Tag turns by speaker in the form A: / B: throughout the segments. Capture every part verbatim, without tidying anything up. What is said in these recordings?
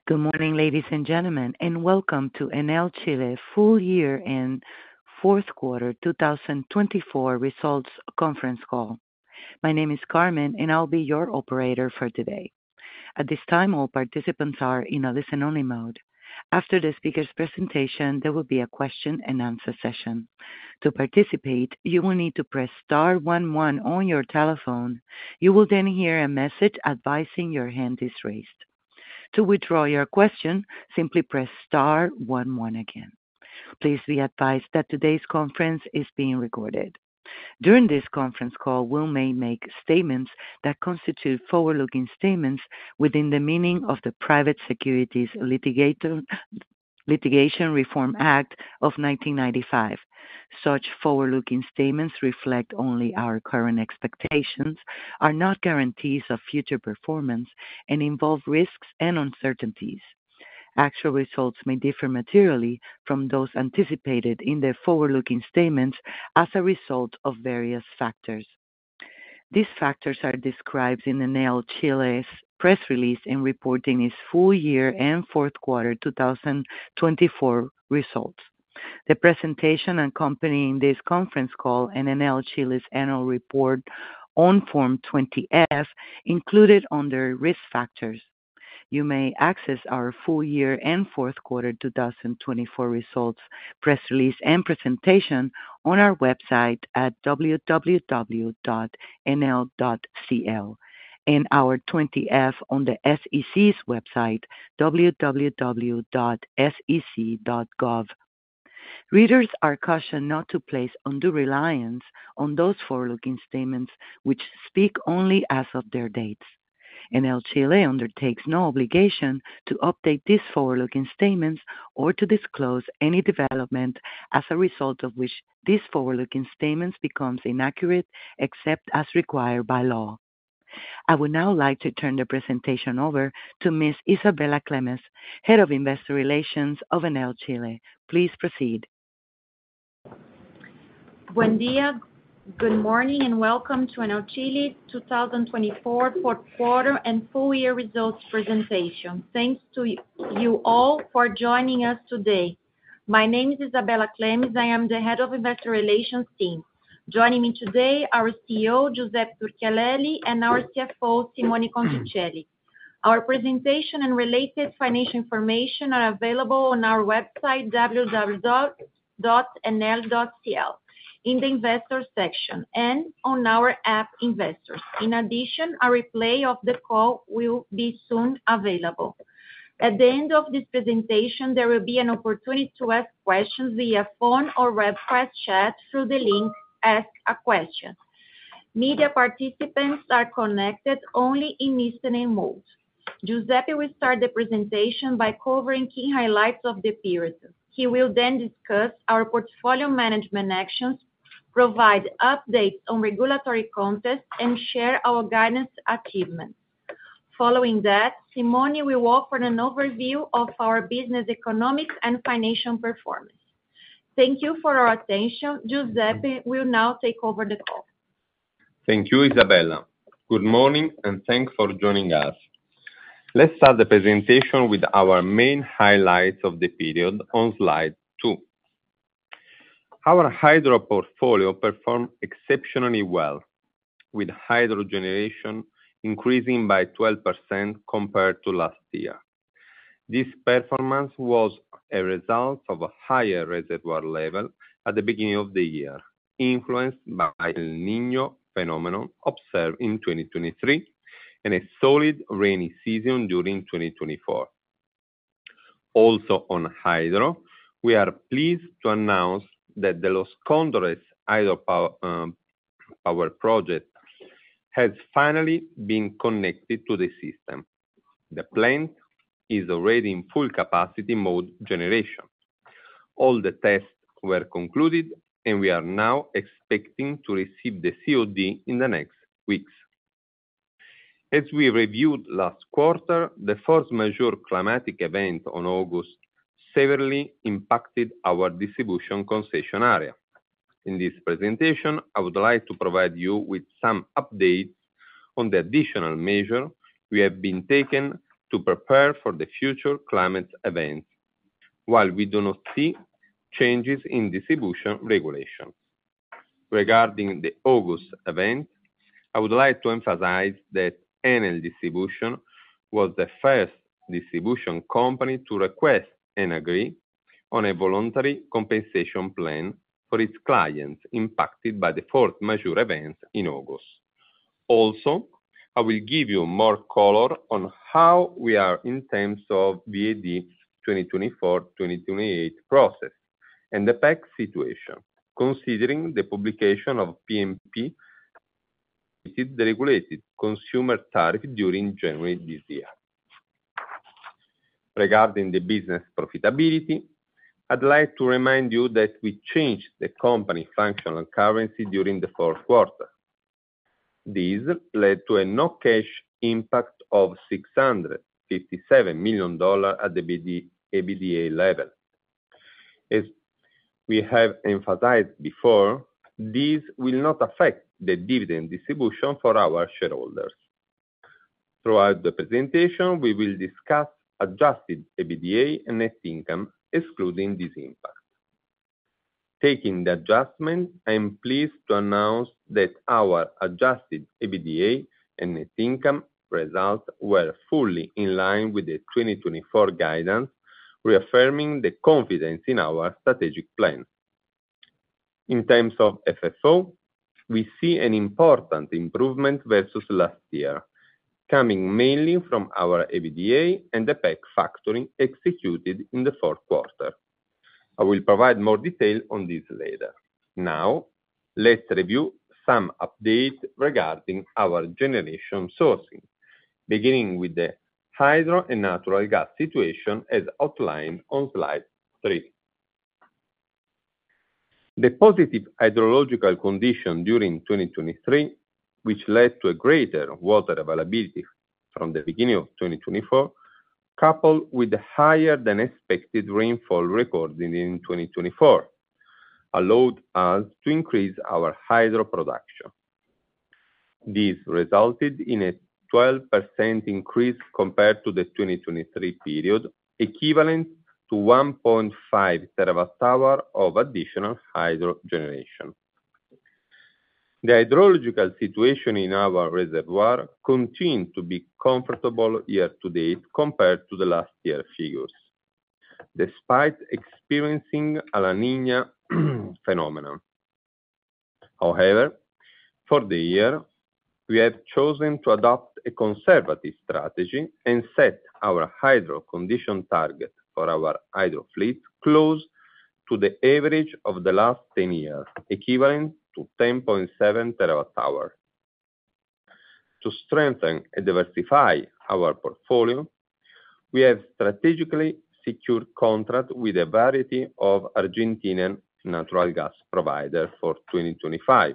A: Good morning, ladies and gentlemen, and welcome to Enel Chile Full Year and Fourth Quarter twenty twenty-four Results Conference Call. My name is Carmen, and I'll be your operator for today. At this time, all participants are in a listen-only mode. After the speaker's presentation, there will be a question-and-answer session. To participate, you will need to press star one one on your telephone. You will then hear a message advising your hand is raised. To withdraw your question, simply press star one one again. Please be advised that today's conference is being recorded. During this conference call, we may make statements that constitute forward-looking statements within the meaning of the Private Securities Litigation Reform Act of nineteen ninety-five. Such forward-looking statements reflect only our current expectations, are not guarantees of future performance, and involve risks and uncertainties. Actual results may differ materially from those anticipated in the forward-looking statements as a result of various factors. These factors are described in Enel Chile's press release and reporting its full year and fourth quarter twenty twenty-four results. The presentation accompanying this conference call and Enel Chile's annual report on Form twenty-F included under Risk Factors. You may access our full year and fourth quarter twenty twenty-four results, press release, and presentation on our website at w w w dot enel dot c l and our twenty-F on the S E C's website, w w w dot s e c dot gov. Readers are cautioned not to place undue reliance on those forward-looking statements which speak only as of their dates. Enel Chile undertakes no obligation to update these forward-looking statements or to disclose any development as a result of which these forward-looking statements becomes inaccurate except as required by law. I would now like to turn the presentation over to Miz Isabela Clemes, Head of Investor Relations of Enel Chile. Please proceed.
B: Buen día, good morning, and welcome to Enel Chile twenty twenty-four fourth quarter and full year results presentation. Thanks to you all for joining us today. My name is Isabela Clemes. I am the Head of Investor Relations team. Joining me today, our C E O, Giuseppe Turchiarelli, and our C F O, Simone Conticelli. Our presentation and related financial information are available on our website, w w w dot enel dot c l, in the Investors section, and on our app Investors. In addition, a replay of the call will be soon available. At the end of this presentation, there will be an opportunity to ask questions via phone or webcast chat through the link Ask a Question. Media participants are connected only in listening mode. Giuseppe will start the presentation by covering key highlights of the period. He will then discuss our portfolio management actions, provide updates on regulatory contests, and share our guidance achievements. Following that, Simone will offer an overview of our business economics and financial performance. Thank you for your attention. Giuseppe will now take over the call.
C: Thank you, Isabella. Good morning, and thanks for joining us. Let's start the presentation with our main highlights of the period on slide two. Our hydro portfolio performed exceptionally well, with hydro generation increasing by twelve percent compared to last year. This performance was a result of a higher reservoir level at the beginning of the year, influenced by El Niño phenomenon observed in twenty twenty-three and a solid rainy season during twenty twenty-four. Also on hydro, we are pleased to announce that the Los Cóndores hydropower um, power project has finally been connected to the system. The plant is already in full capacity mode generation. All the tests were concluded, and we are now expecting to receive the C O D in the next weeks. As we reviewed last quarter, the force majeure climatic event on August severely impacted our distribution concession area. In this presentation, I would like to provide you with some updates on the additional measure we have been taken to prepare for the future climate events, while we do not see changes in distribution regulation. Regarding the August event, I would like to emphasize that Enel Distribution was the first distribution company to request and agree on a voluntary compensation plan for its clients impacted by the force majeure events in August. Also, I will give you more color on how we are in terms of V A D twenty twenty-four twenty twenty-eight process and the P E C situation, considering the publication of P M P, the regulated consumer tariff during January this year. Regarding the business profitability, I'd like to remind you that we changed the company functional currency during the fourth quarter. This led to a no-cash impact of six hundred fifty-seven million dollars at the EBITDA level. As we have emphasized before, this will not affect the dividend distribution for our shareholders. Throughout the presentation, we will discuss adjusted EBITDA and net income, excluding this impact. Taking the adjustment, I am pleased to announce that our adjusted EBITDA and net income results were fully in line with the twenty twenty-four guidance, reaffirming the confidence in our strategic plan. In terms of F F O, we see an important improvement versus last year, coming mainly from our EBITDA and the P E C factoring executed in the fourth quarter. I will provide more detail on this later. Now, let's review some updates regarding our generation sourcing, beginning with the hydro and natural gas situation as outlined on slide three. The positive hydrological condition during twenty twenty-three, which led to a greater water availability from the beginning of twenty twenty-four, coupled with the higher than expected rainfall recorded in twenty twenty-four, allowed us to increase our hydro production. This resulted in a twelve percent increase compared to the twenty twenty-three period, equivalent to one point five terawatt hour of additional hydro generation. The hydrological situation in our reservoir continued to be comfortable year to date compared to the last year figures, despite experiencing a La Niña phenomenon. However, for the year, we have chosen to adopt a conservative strategy and set our hydro condition target for our hydro fleet close to the average of the last ten years, equivalent to ten point seven terawatt hours. To strengthen and diversify our portfolio, we have strategically secured contracts with a variety of Argentinian natural gas providers for twenty twenty-five.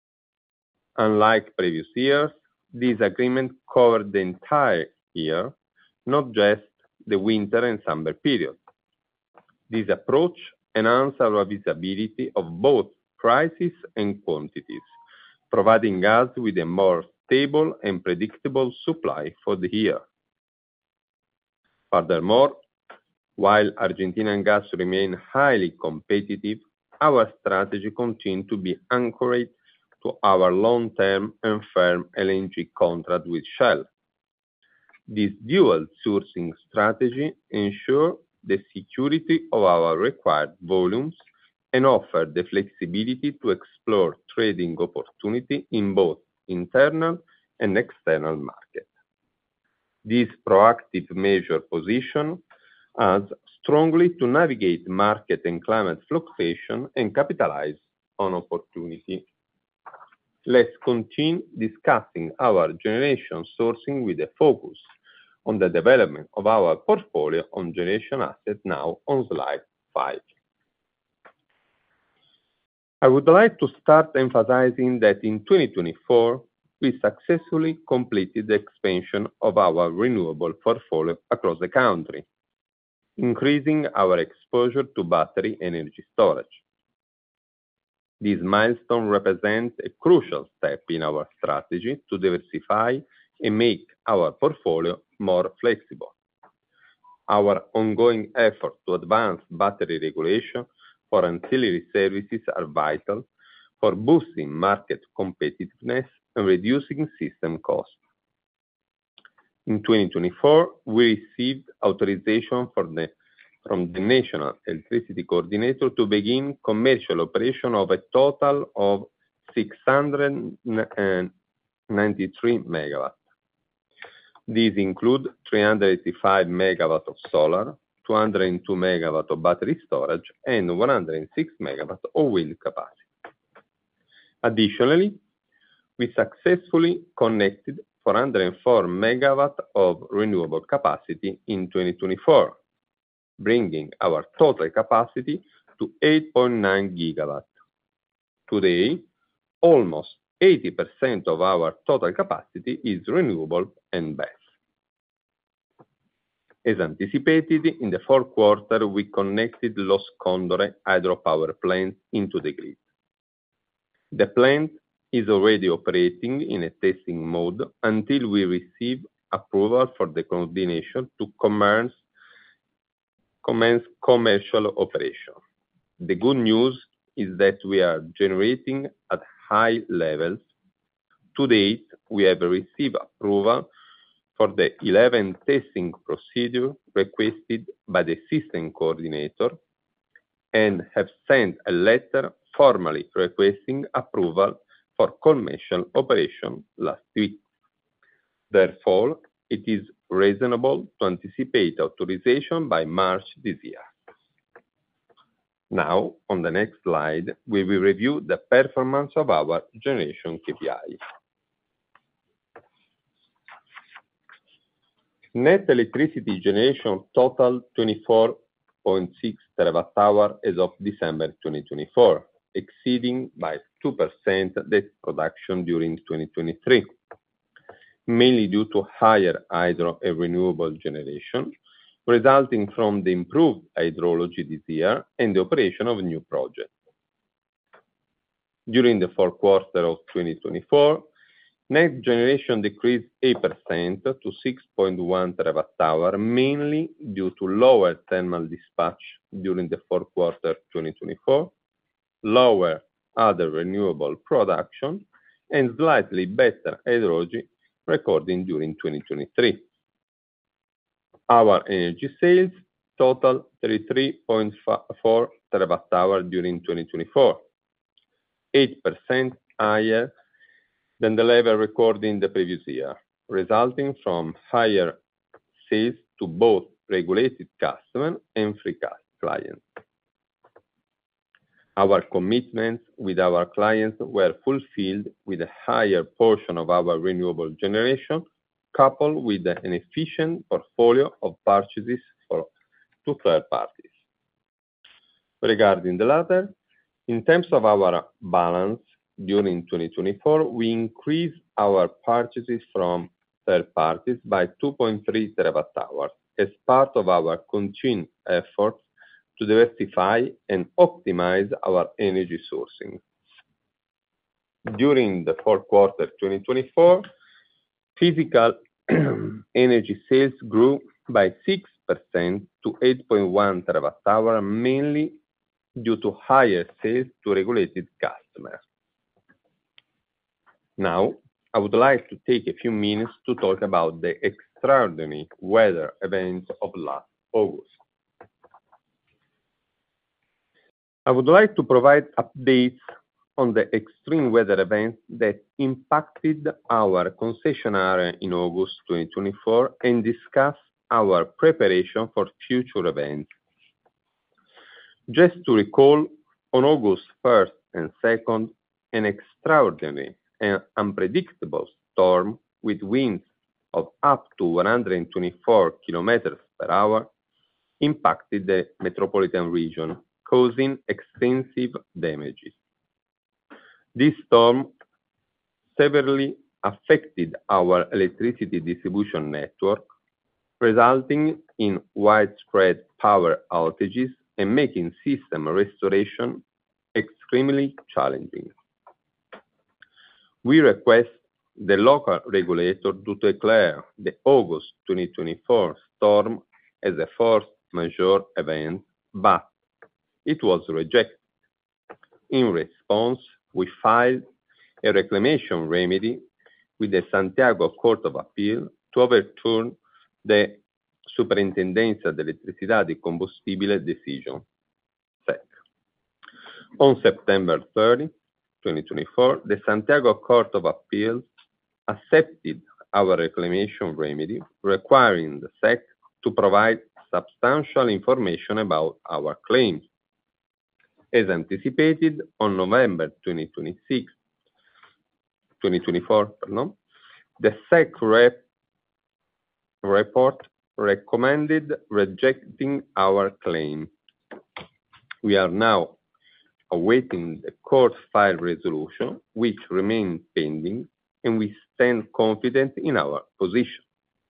C: Unlike previous years, this agreement covered the entire year, not just the winter and summer period. This approach enhances our visibility of both prices and quantities, providing us with a more stable and predictable supply for the year. Furthermore, while Argentinian gas remains highly competitive, our strategy continues to be anchored to our long-term and firm L N G contract with Shell. This dual sourcing strategy ensures the security of our required volumes and offers the flexibility to explore trading opportunities in both internal and external markets. This proactive measure positions us strongly to navigate market and climate fluctuation and capitalize on opportunity. Let's continue discussing our generation sourcing with a focus on the development of our portfolio on generation assets now on slide five. I would like to start emphasizing that in twenty twenty-four, we successfully completed the expansion of our renewable portfolio across the country, increasing our exposure to battery energy storage. This milestone represents a crucial step in our strategy to diversify and make our portfolio more flexible. Our ongoing effort to advance battery regulation for ancillary services are vital for boosting market competitiveness and reducing system costs. In twenty twenty-four, we received authorization from the, from the National Electricity Coordinator to begin commercial operation of a total of six hundred ninety-three megawatts. These include three hundred eighty-five megawatts of solar, two hundred two megawatts of battery storage, and one hundred six megawatts of wind capacity. Additionally, we successfully connected four hundred four megawatts of renewable capacity in twenty twenty-four, bringing our total capacity to eight point nine gigawatts. Today, almost eighty percent of our total capacity is renewable and B E S. As anticipated, in the fourth quarter, we connected Los Condores hydropower plant into the grid. The plant is already operating in a testing mode until we receive approval for the coordination to commence, commence commercial operation. The good news is that we are generating at high levels. To date, we have received approval for the eleven testing procedure requested by the system coordinator and have sent a letter formally requesting approval for commercial operation last week. Therefore, it is reasonable to anticipate authorization by March this year. Now, on the next slide, we will review the performance of our generation K P I. Net electricity generation totaled twenty-four point six terawatt hours as of December twenty twenty-four, exceeding by two percent the production during twenty twenty-three, mainly due to higher hydro and renewable generation, resulting from the improved hydrology this year and the operation of new projects. During the fourth quarter of twenty twenty-four, net generation decreased eight percent to six point one terawatt hours, mainly due to lower thermal dispatch during the fourth quarter twenty twenty-four, lower other renewable production, and slightly better hydrology recorded during twenty twenty-three. Our energy sales totaled thirty-three point four terawatt hours during twenty twenty-four, eight percent higher than the level recorded in the previous year, resulting from higher sales to both regulated customers and free clients. Our commitments with our clients were fulfilled with a higher portion of our renewable generation, coupled with an efficient portfolio of purchases for to third parties. Regarding the latter, in terms of our balance, during twenty twenty-four, we increased our purchases from third parties by two point three terawatt hours as part of our continued efforts to diversify and optimize our energy sourcing. During the fourth quarter twenty twenty-four, physical energy sales grew by six percent to eight point one terawatt hours, mainly due to higher sales to regulated customers. Now, I would like to take a few minutes to talk about the extraordinary weather events of last August. I would like to provide updates on the extreme weather events that impacted our concession area in August twenty twenty-four and discuss our preparation for future events. Just to recall, on August first and second, an extraordinary and unpredictable storm with winds of up to one hundred twenty-four kilometers per hour impacted the metropolitan region, causing extensive damages. This storm severely affected our electricity distribution network, resulting in widespread power outages and making system restoration extremely challenging. We request the local regulator to declare the August twenty twenty-four storm as a force majeure event, but it was rejected. In response, we filed a reclamation remedy with the Santiago Court of Appeal to overturn the Superintendencia de Electricidad y Combustible decision. S E C. On September thirtieth, twenty twenty-four, the Santiago Court of Appeal accepted our reclamation remedy, requiring the S E C to provide substantial information about our claims. As anticipated, on November twenty twenty-six, twenty twenty-four, pardon, the S E C rep report recommended rejecting our claim. We are now awaiting the court file resolution, which remains pending, and we stand confident in our position.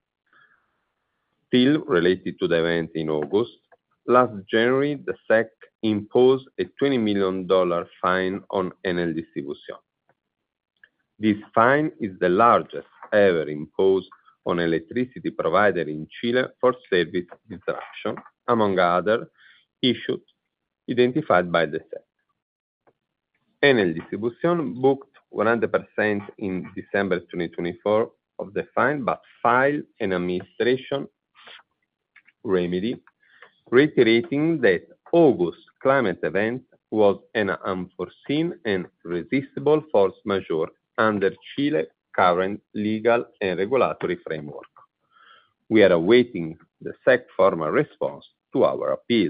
C: Still related to the event in August, last January, the S E C imposed a twenty million dollars fine on Enel Distribución. This fine is the largest ever imposed on electricity provider in Chile for service disruption, among other issues identified by the S E C. Enel Distribución booked one hundred percent in December twenty twenty-four of the fine, but filed an administration remedy, reiterating that August climate event was an unforeseen and resistible force majeure under Chile's current legal and regulatory framework. We are awaiting the S E C formal response to our appeals.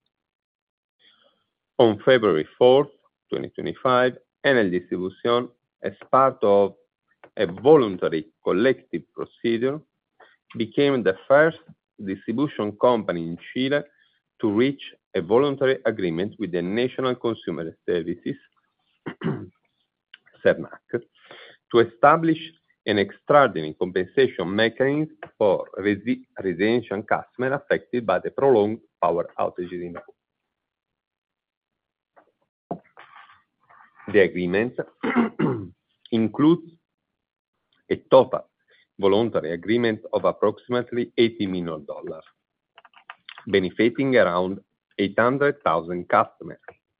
C: On February fourth, twenty twenty-five, Enel Distribución, as part of a voluntary collective procedure, became the first distribution company in Chile to reach a voluntary agreement with the National Consumer Services, CERNAC, to establish an extraordinary compensation mechanism for resi residential customers affected by the prolonged power outages in August. The agreement includes a total voluntary agreement of approximately eighty million dollars, benefiting around eight hundred thousand customers.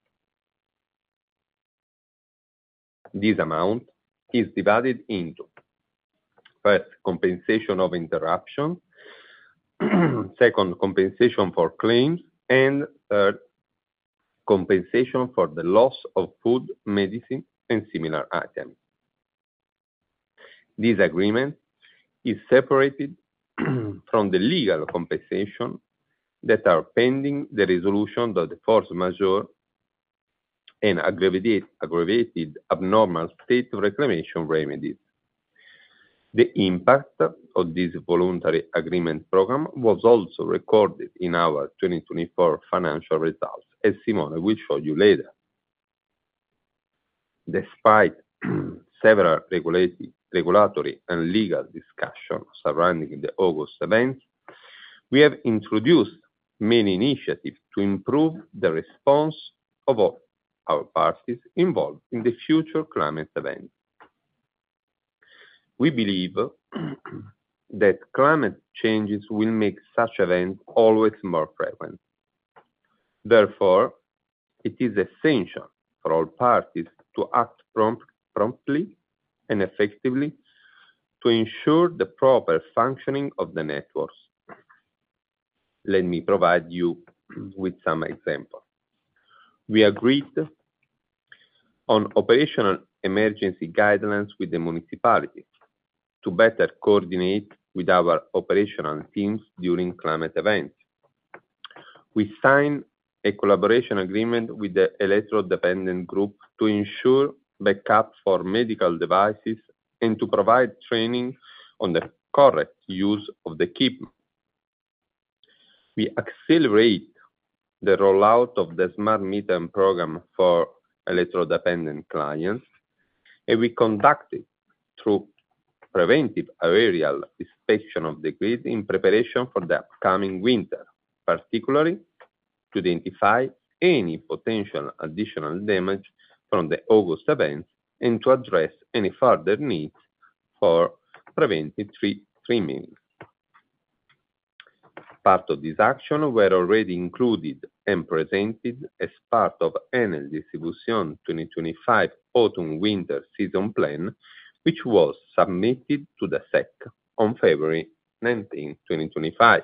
C: This amount is divided into, first, compensation of interruption, second, compensation for claims, and third, compensation for the loss of food, medicine, and similar items. This agreement is separated from the legal compensation that are pending the resolution of the force majeure and aggravated, aggravated abnormal state reclamation remedies. The impact of this voluntary agreement program was also recorded in our twenty twenty-four financial results, as Simone will show you later. Despite several regulatory, regulatory and legal discussions surrounding the August events, we have introduced many initiatives to improve the response of all our parties involved in the future climate events. We believe that climate changes will make such events always more frequent. Therefore, it is essential for all parties to act prompt, promptly and effectively to ensure the proper functioning of the networks. Let me provide you with some examples. We agreed on operational emergency guidelines with the municipalities to better coordinate with our operational teams during climate events. We signed a collaboration agreement with the electro-dependent group to ensure backup for medical devices and to provide training on the correct use of the equipment. We accelerate the rollout of the smart meter program for electro-dependent clients, and we conducted through preventive aerial inspection of the grid in preparation for the upcoming winter, particularly to identify any potential additional damage from the August events and to address any further needs for preventive trimming. Part of this action were already included and presented as part of Enel Distribution twenty twenty-five Autumn-Winter Season Plan, which was submitted to the S E C on February nineteenth, twenty twenty-five.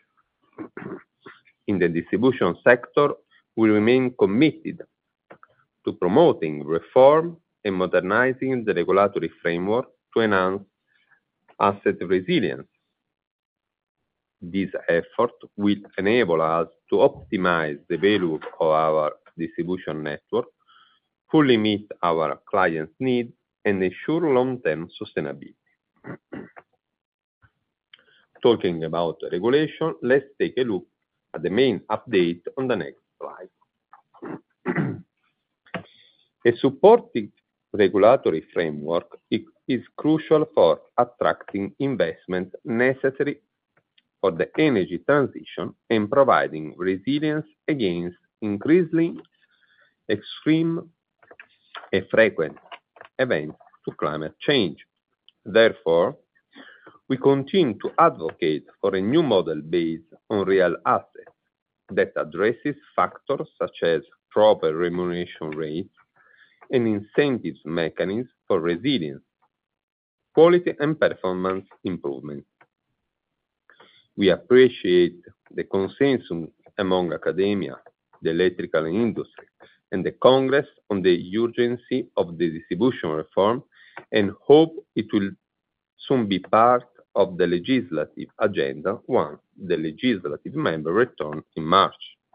C: In the distribution sector, we remain committed to promoting reform and modernizing the regulatory framework to enhance asset resilience. This effort will enable us to optimize the value of our distribution network, fully meet our clients' needs, and ensure long-term sustainability. Talking about regulation, let's take a look at the main update on the next slide. A supportive regulatory framework is crucial for attracting investment necessary for the energy transition and providing resilience against increasingly extreme and frequent events to climate change. Therefore, we continue to advocate for a new model based on real assets that addresses factors such as proper remuneration rates and incentives mechanisms for resilience, quality, and performance improvement. We appreciate the consensus among academia, the electrical industry, and the Congress on the urgency of the distribution reform and hope it will soon be part of the legislative agenda once the legislative member return in March.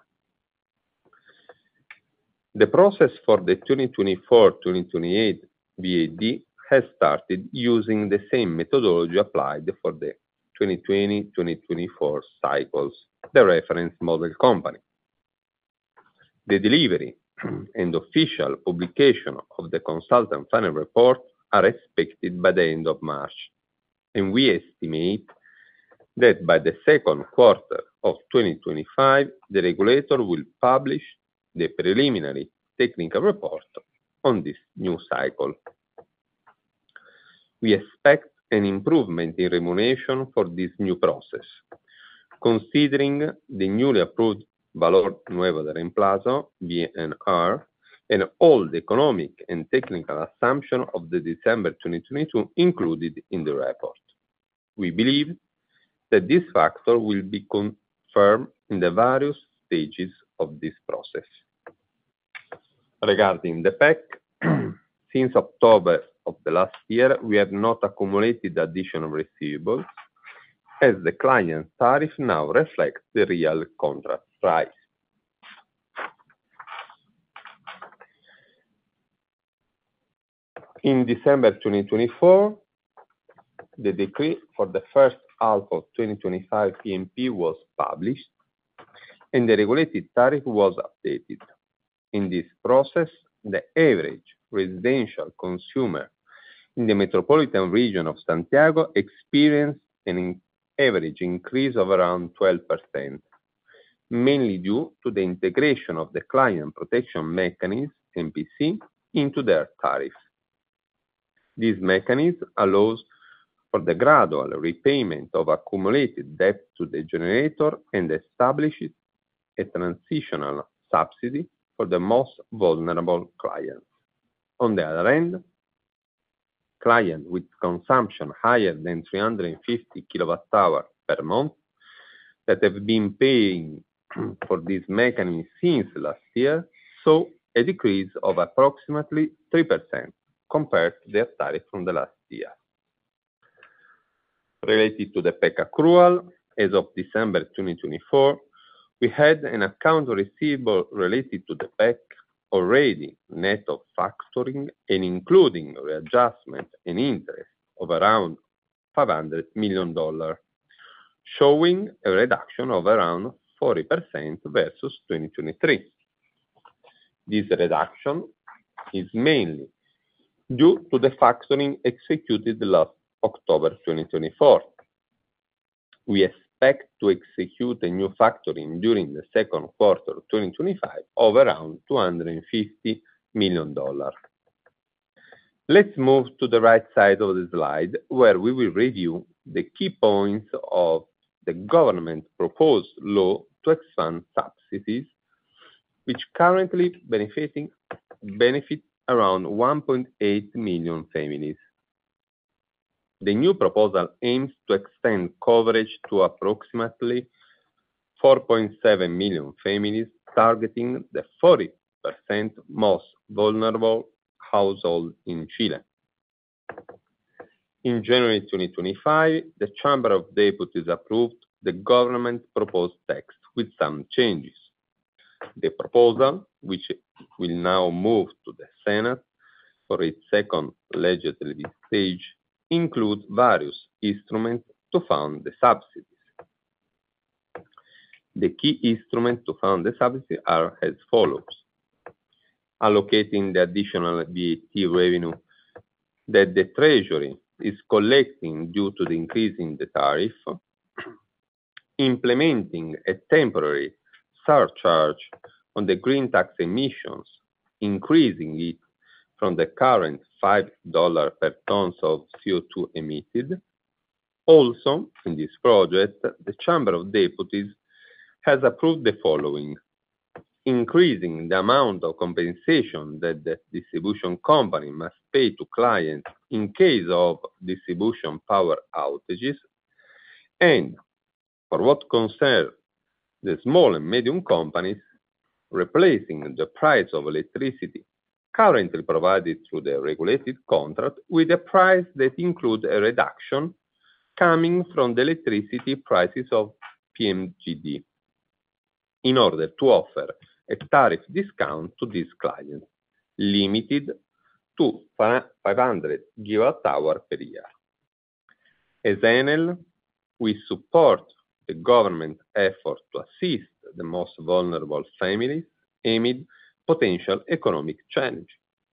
C: The process for the twenty twenty-four twenty twenty-eight V A D has started using the same methodology applied for the twenty twenty twenty twenty-four cycles, the reference model company. The delivery and official publication of the consultant final report are expected by the end of March, and we estimate that by the second quarter of twenty twenty-five, the regulator will publish the preliminary technical report on this new cycle. We expect an improvement in remuneration for this new process, considering the newly approved Valor Nuevo de Reemplazo, V N R, and all the economic and technical assumptions of the December twenty twenty-two included in the report. We believe that this factor will be confirmed in the various stages of this process. Regarding the P E C, since October of the last year, we have not accumulated additional receivables, as the client tariff now reflects the real contract price. In December twenty twenty-four, the decree for the first half of twenty twenty-five P M P was published, and the regulated tariff was updated. In this process, the average residential consumer in the metropolitan region of Santiago experienced an average increase of around twelve percent, mainly due to the integration of the Client Protection Mechanism, M P C, into their tariff. This mechanism allows for the gradual repayment of accumulated debt to the generator and establishes a transitional subsidy for the most vulnerable clients. On the other hand, clients with consumption higher than three hundred fifty kilowatt hours per month that have been paying for this mechanism since last year saw a decrease of approximately three percent compared to their tariff from the last year. Related to the P E C accrual, as of December twenty twenty-four, we had an account receivable related to the P E C already net of factoring and including readjustment and interest of around five hundred million dollars, showing a reduction of around forty percent versus twenty twenty-three. This reduction is mainly due to the factoring executed last October twenty twenty-four. We expect to execute a new factoring during the second quarter of twenty twenty-five of around two hundred fifty million dollars. Let's move to the right side of the slide, where we will review the key points of the government proposed law to expand subsidies, which currently benefiting, benefit around one point eight million families. The new proposal aims to extend coverage to approximately four point seven million families, targeting the forty percent most vulnerable households in Chile. In January twenty twenty-five, the Chamber of Deputies approved the government proposed text with some changes. The proposal, which will now move to the Senate for its second legislative stage, includes various instruments to fund the subsidies. The key instruments to fund the subsidies are as follows: allocating the additional V A T revenue that the Treasury is collecting due to the increase in the tariff, implementing a temporary surcharge on the green tax emissions, increasing it from the current five dollars per ton of C O two emitted. Also, in this project, the Chamber of Deputies has approved the following: increasing the amount of compensation that the distribution company must pay to clients in case of distribution power outages, and for what concerns the small and medium companies, replacing the price of electricity currently provided through the regulated contract with a price that includes a reduction coming from the electricity prices of P M G D, in order to offer a tariff discount to these clients, limited to five hundred gigawatt hours per year. As Enel, we support the government effort to assist the most vulnerable families amid potential economic challenge.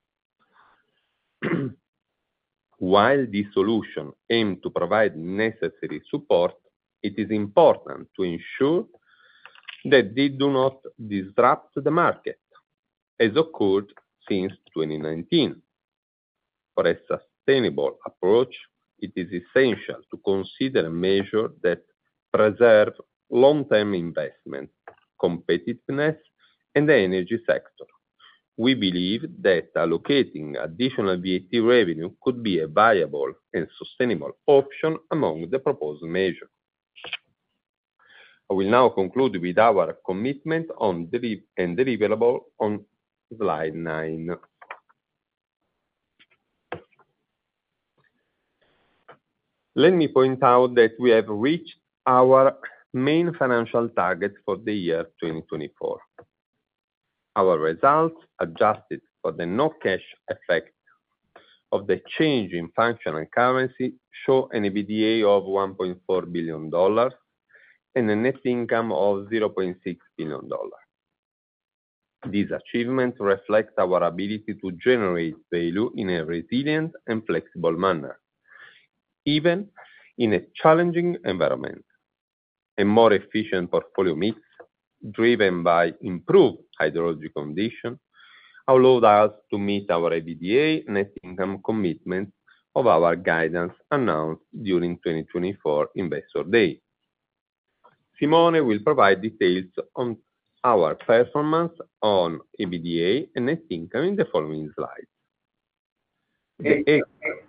C: While this solution aims to provide necessary support, it is important to ensure that they do not disrupt the market, as occurred since twenty nineteen. For a sustainable approach, it is essential to consider a measure that preserve long-term investment, competitiveness, and the energy sector. We believe that allocating additional V A T revenue could be a viable and sustainable option among the proposed measures. I will now conclude with our commitment on deli- and deliverable on slide nine. Let me point out that we have reached our main financial targets for the year twenty twenty-four. Our results, adjusted for the no-cash effect of the change in functional currency, show an EBITDA of one point four billion dollars and a net income of zero point six billion dollars. These achievements reflect our ability to generate value in a resilient and flexible manner, even in a challenging environment. A more efficient portfolio mix, driven by improved hydrology conditions, allowed us to meet our EBITDA net income commitments of our guidance announced during twenty twenty-four Investor Day. Simone will provide details on our performance on EBITDA and net income in the following slides. The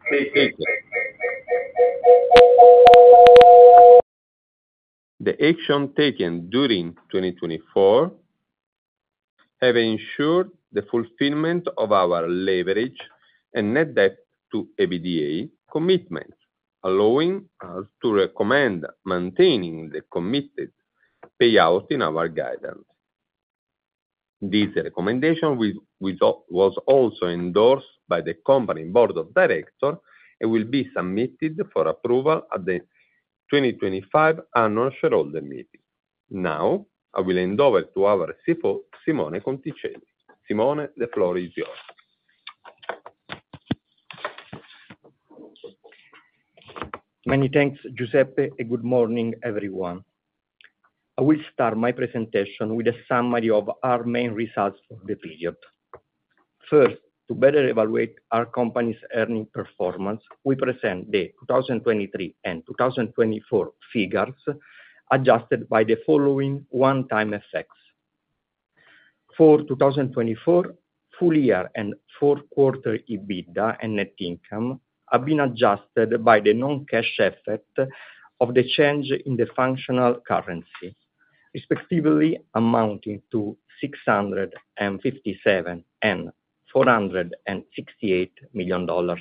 C: The action taken during twenty twenty-four have ensured the fulfillment of our leverage and net debt to EBITDA commitments, allowing us to recommend maintaining the committed payout in our guidance. This recommendation was also endorsed by the company board of directors and will be submitted for approval at the twenty twenty-five annual shareholder meeting. Now, I will hand over to our C F O, Simone Conticelli. Simone, the floor is yours.
D: Many thanks, Giuseppe, and good morning, everyone. I will start my presentation with a summary of our main results for the period. First, To better evaluate our company's earning performance, we present the two thousand twenty-three and two thousand twenty-four figures adjusted by the following one-time effects. For two thousand twenty-four, full year and fourth quarter EBITDA and net income have been adjusted by the non-cash effect of the change in the functional currency, respectively amounting to six hundred fifty-seven and four hundred sixty-eight million dollars.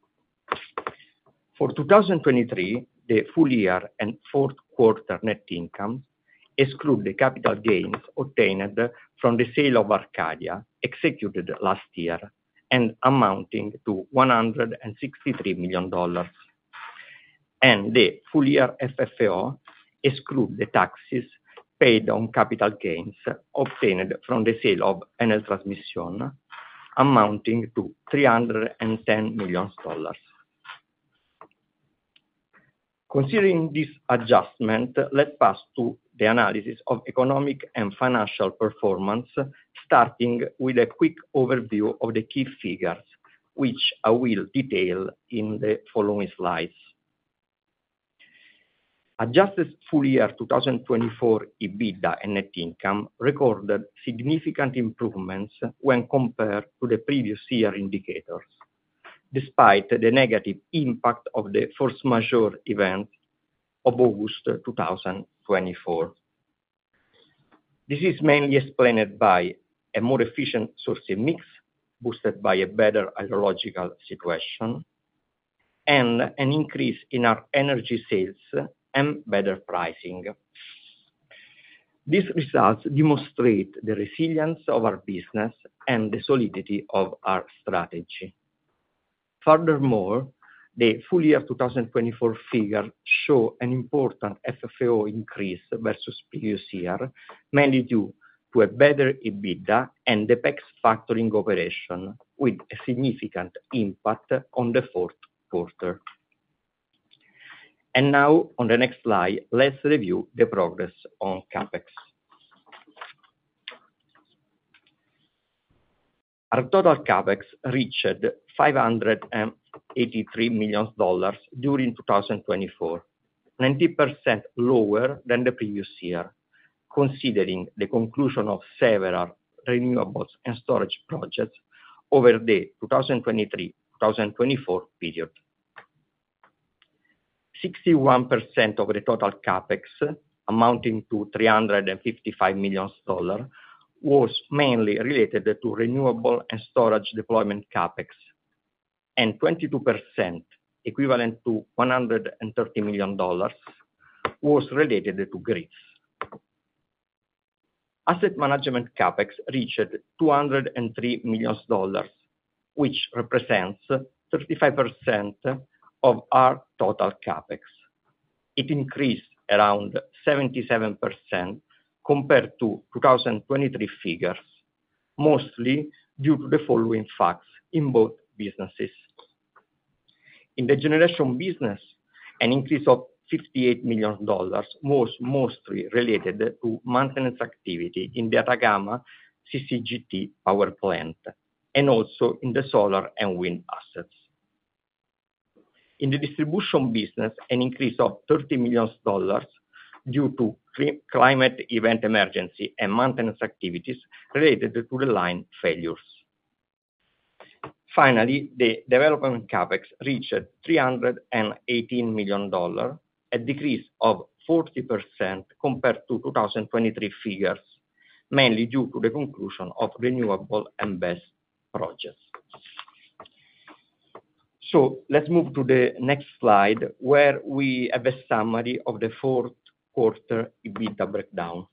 D: For two thousand twenty-three, the full year and fourth quarter net income exclude the capital gains obtained from the sale of Arcadia executed last year and amounting to one hundred sixty-three million dollars. And the full year F F O exclude the taxes paid on capital gains obtained from the sale of Enel Transmission, amounting to three hundred ten million dollars. Considering this adjustment, let's pass to the analysis of economic and financial performance, starting with a quick overview of the key figures, which I will detail in the following slides. Adjusted full year two thousand twenty-four EBITDA and net income recorded significant improvements when compared to the previous year indicators, despite the negative impact of the force majeure event of August two thousand twenty-four. This is mainly explained by a more efficient sourcing mix, boosted by a better hydrological situation, and an increase in our energy sales and better pricing. These results demonstrate the resilience of our business and the solidity of our strategy. Furthermore, the full year two thousand twenty-four figures show an important F F O increase versus previous year, mainly due to a better EBITDA and the P E X factoring operation, with a significant impact on the fourth quarter. And now, on the next slide, let's review the progress on CapEx. Our total CapEx reached five hundred eighty-three million dollars during two thousand twenty-four, ninety percent lower than the previous year, considering the conclusion of several renewables and storage projects over the two thousand twenty-three to two thousand twenty-four period. sixty-one percent of the total CapEx, amounting to three hundred fifty-five million dollars, was mainly related to renewable and storage deployment CapEx, and twenty-two percent, equivalent to one hundred thirty million dollars, was related to grids. Asset management CapEx reached two hundred three million dollars, which represents thirty-five percent of our total CapEx. It increased around seventy-seven percent compared to two thousand twenty-three figures, mostly due to the following facts in both businesses. In the generation business, an increase of fifty-eight million dollars was mostly related to maintenance activity in the Atacama C C G T power plant, and also in the solar and wind assets. In the distribution business, an increase of thirty million dollars due to climate event emergency and maintenance activities related to the line failures. Finally, the development CapEx reached three hundred eighteen million dollars, a decrease of forty percent compared to two thousand twenty-three figures, mainly due to the conclusion of renewable and B E S projects. So let's move to the next slide, where we have a summary of the fourth quarter EBITDA breakdown.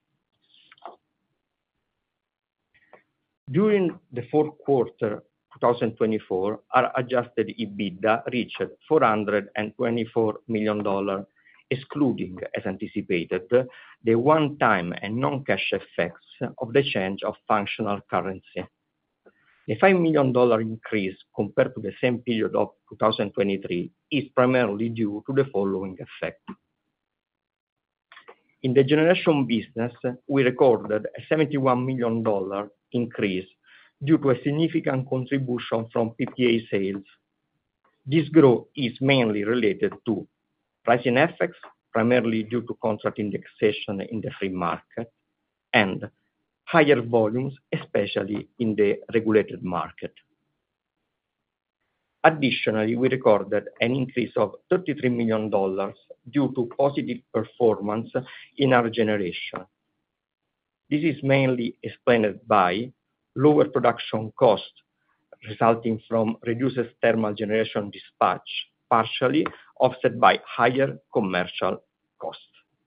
D: During the fourth quarter two thousand twenty-four, our adjusted EBITDA reached four hundred twenty-four million dollars, excluding, as anticipated, the one-time and non-cash effects of the change of functional currency. The five million dollars increase compared to the same period of two thousand twenty-three is primarily due to the following effect. In the generation business, we recorded a seventy-one million dollars increase due to a significant contribution from P P A sales. This growth is mainly related to pricing effects, primarily due to contract indexation in the free market, and higher volumes, especially in the regulated market. Additionally, we recorded an increase of thirty-three million dollars due to positive performance in our generation. This is mainly explained by lower production costs resulting from reduced thermal generation dispatch, partially offset by higher commercial costs.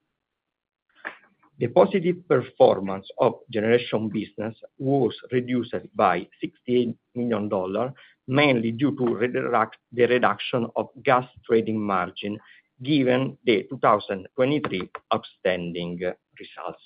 D: The positive performance of generation business was reduced by sixty-eight million dollars, mainly due to the reduction of gas trading margin given the two thousand twenty-three outstanding results.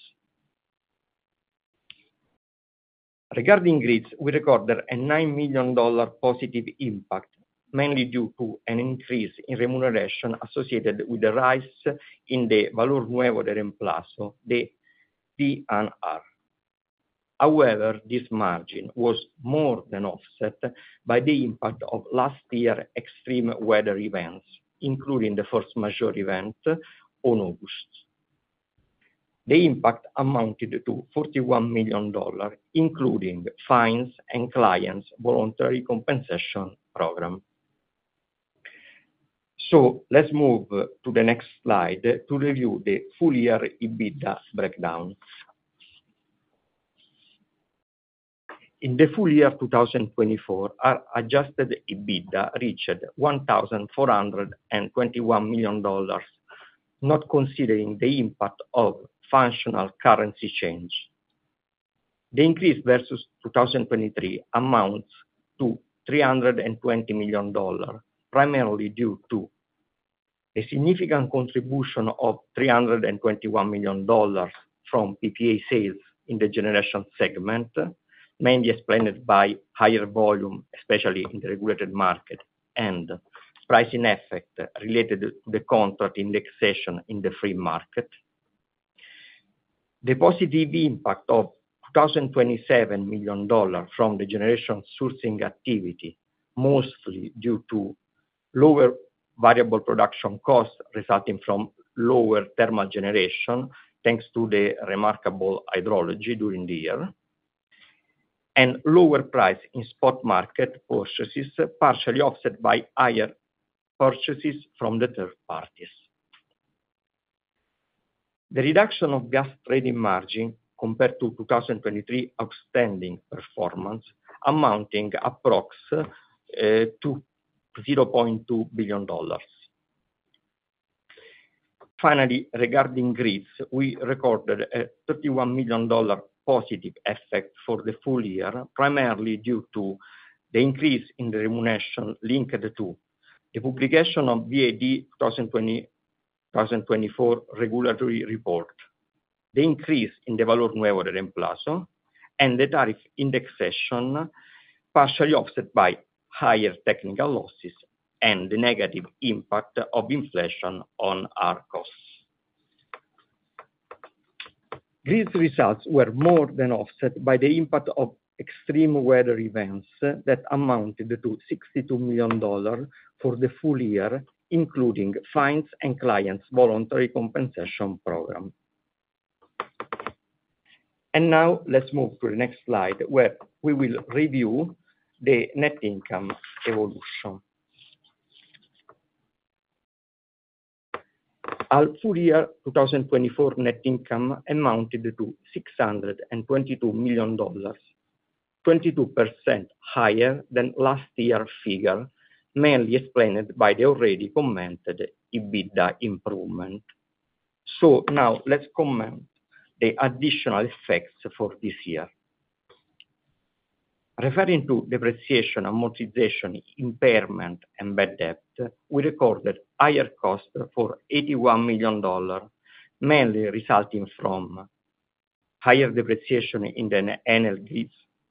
D: Regarding grids, we recorded a nine million dollars positive impact, mainly due to an increase in remuneration associated with the rise in the Valor Nuevo de Reemplazo, the V N R. However, this margin was more than offset by the impact of last year's extreme weather events, including the force majeure event on August. The impact amounted to forty-one million dollars, including fines and clients' voluntary compensation program. So let's move to the next slide to review the full-year EBITDA breakdown. In the full year two thousand twenty-four, our adjusted EBITDA reached one thousand four hundred twenty-one million dollars, not considering the impact of functional currency change. The increase versus two thousand twenty-three amounts to three hundred twenty million dollars, primarily due to a significant contribution of three hundred twenty-one million dollars from P P A sales in the generation segment, mainly explained by higher volume, especially in the regulated market, and pricing effect related to the contract indexation in the free market. The positive impact of two thousand twenty-seven million dollars from the generation sourcing activity, mostly due to lower variable production costs resulting from lower thermal generation, thanks to the remarkable hydrology during the year, and lower price in spot market purchases, partially offset by higher purchases from the third parties. The reduction of gas trading margin compared to two thousand twenty-three outstanding performance amounting approx uh, to zero point two billion dollars. Finally, regarding grids, we recorded a thirty-one million dollars positive effect for the full year, primarily due to the increase in the remuneration linked to the publication of V A D twenty twenty-four regulatory report, the increase in the Valor Nuevo de Reemplazo, and the tariff indexation, partially offset by higher technical losses and the negative impact of inflation on our costs. These results were more than offset by the impact of extreme weather events that amounted to sixty-two million dollars for the full year, including fines and clients' voluntary compensation program. And now let's move to the next slide, where we will review the net income evolution. Our full year two thousand twenty-four net income amounted to six hundred twenty-two million dollars, twenty-two percent higher than last year's figure, mainly explained by the already commented EBITDA improvement. So now let's comment the additional effects for this year. Referring to depreciation, amortization, impairment, and bad debt, we recorded higher costs for eighty-one million dollars, mainly resulting from higher depreciation in the energy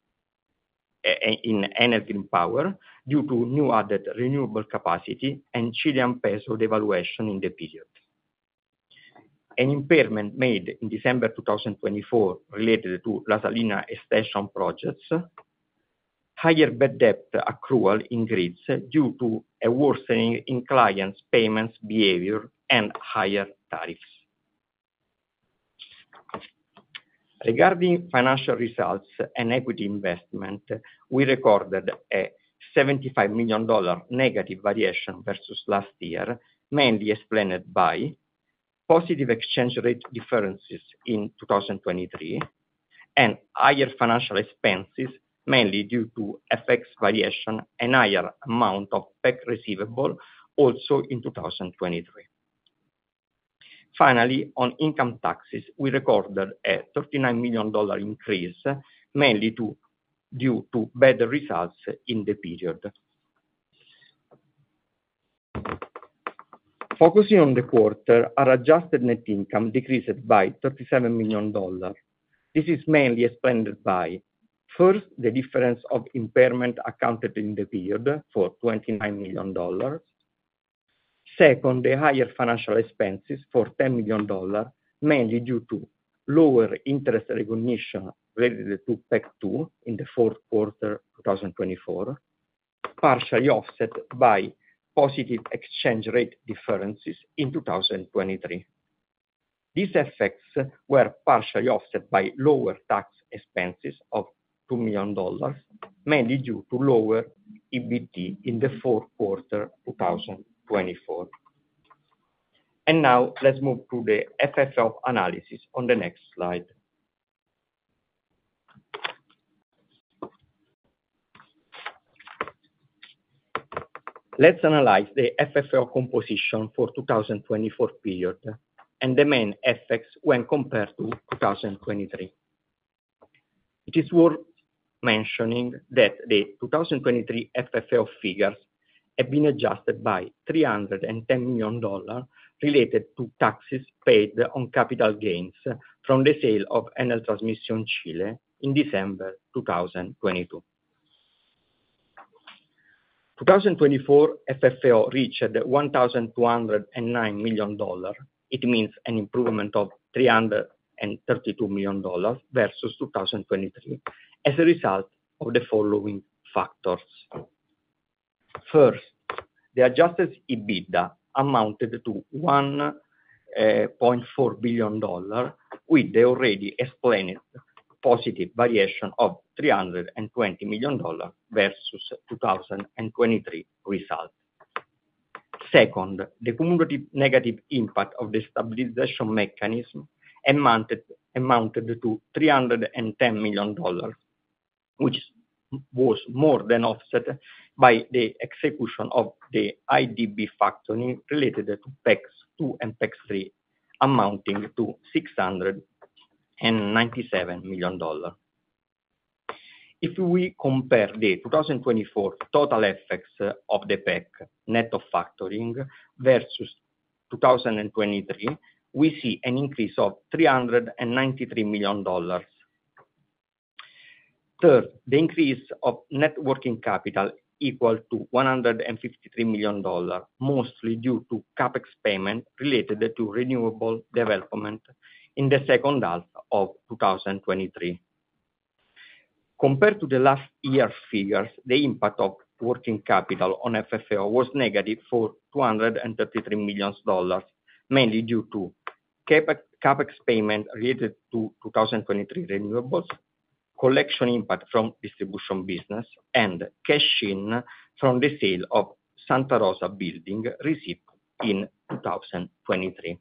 D: in energy and power due to new added renewable capacity and Chilean peso devaluation in the period. An impairment made in December two thousand twenty-four related to La Salina extension projects, higher bad debt accrual in Greece due to a worsening in clients' payments behavior and higher tariffs. Regarding financial results and equity investment, we recorded a seventy-five million dollars negative variation versus last year, mainly explained by positive exchange rate differences in two thousand twenty-three and higher financial expenses, mainly due to F X variation and higher amount of P E C receivable also in two thousand twenty-three. Finally, on income taxes, we recorded a thirty-nine million dollars increase, mainly to, due to better results in the period. Focusing on the quarter, our adjusted net income decreased by thirty-seven million dollars. This is mainly explained by, first, the difference of impairment accounted in the period for twenty-nine million dollars. Second, the higher financial expenses for ten million dollars, mainly due to lower interest recognition related to P E C two in the fourth quarter twenty twenty-four, partially offset by positive exchange rate differences in two thousand twenty-three. These effects were partially offset by lower tax expenses of two million dollars, mainly due to lower E B T in the fourth quarter twenty twenty-four. And now let's move to the F F O analysis on the next slide. Let's analyze the F F O composition for two thousand twenty-four period and the main effects when compared to two thousand twenty-three. It is worth mentioning that the two thousand twenty-three F F O figures have been adjusted by three hundred ten million dollars related to taxes paid on capital gains from the sale of Enel Transmisión Chile in December two thousand twenty-two. twenty twenty-four F F O reached one thousand two hundred nine million dollars. It means an improvement of three hundred thirty-two million dollars versus two thousand twenty-three as a result of the following factors. First, the adjusted EBITDA amounted to one point four billion dollars with the already explained positive variation of three hundred twenty million dollars versus two thousand twenty-three results. Second, the cumulative negative impact of the stabilization mechanism amounted, amounted to three hundred ten million dollars, which was more than offset by the execution of the I D B factoring related to P E C two and P E C three, amounting to six hundred ninety-seven million dollars. If we compare the two thousand twenty-four total effects of the P E C net of factoring versus two thousand twenty-three, we see an increase of three hundred ninety-three million dollars. Third, the increase of net working capital equal to one hundred fifty-three million dollars, mostly due to CapEx payment related to renewable development in the second half of two thousand twenty-three. Compared to the last year figures, the impact of working capital on F F O was negative for two hundred thirty-three million dollars, mainly due to CapEx, CapEx payment related to two thousand twenty-three renewables, collection impact from distribution business, and cash in from the sale of Santa Rosa building received in two thousand twenty-three.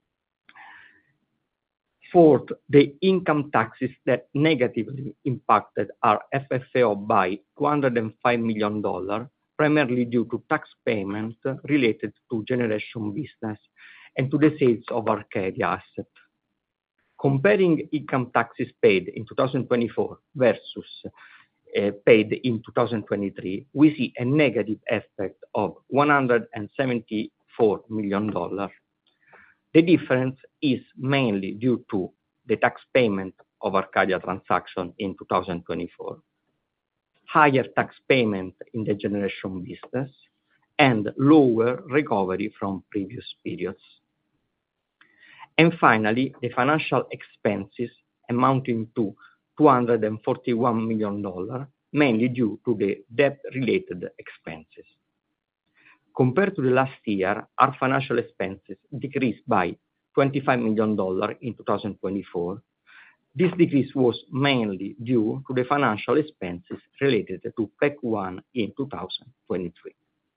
D: Fourth, the income taxes that negatively impacted our F F O by two hundred five million dollars, primarily due to tax payments related to generation business and to the sales of Arcadia asset. Comparing income taxes paid in two thousand twenty-four versus uh, paid in two thousand twenty-three, we see a negative effect of one hundred seventy-four million dollars. The difference is mainly due to the tax payment of Arcadia transaction in two thousand twenty-four, higher tax payment in the generation business, and lower recovery from previous periods. And finally, the financial expenses amounting to two hundred forty-one million dollars mainly due to the debt-related expenses. Compared to the last year, our financial expenses decreased by twenty-five million dollars in two thousand twenty-four. This decrease was mainly due to the financial expenses related to PEC one in two thousand twenty-three.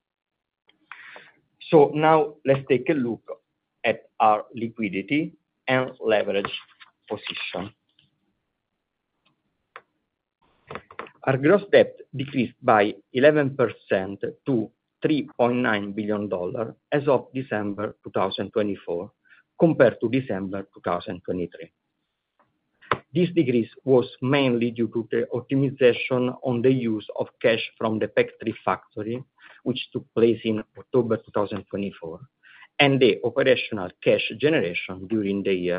D: So now let's take a look at our liquidity and leverage position. Our gross debt decreased by eleven percent to three point nine billion dollars as of December two thousand twenty-four, compared to December two thousand twenty-three. This decrease was mainly due to the optimization on the use of cash from the PEC three factory, which took place in October two thousand twenty-four, and the operational cash generation during the year.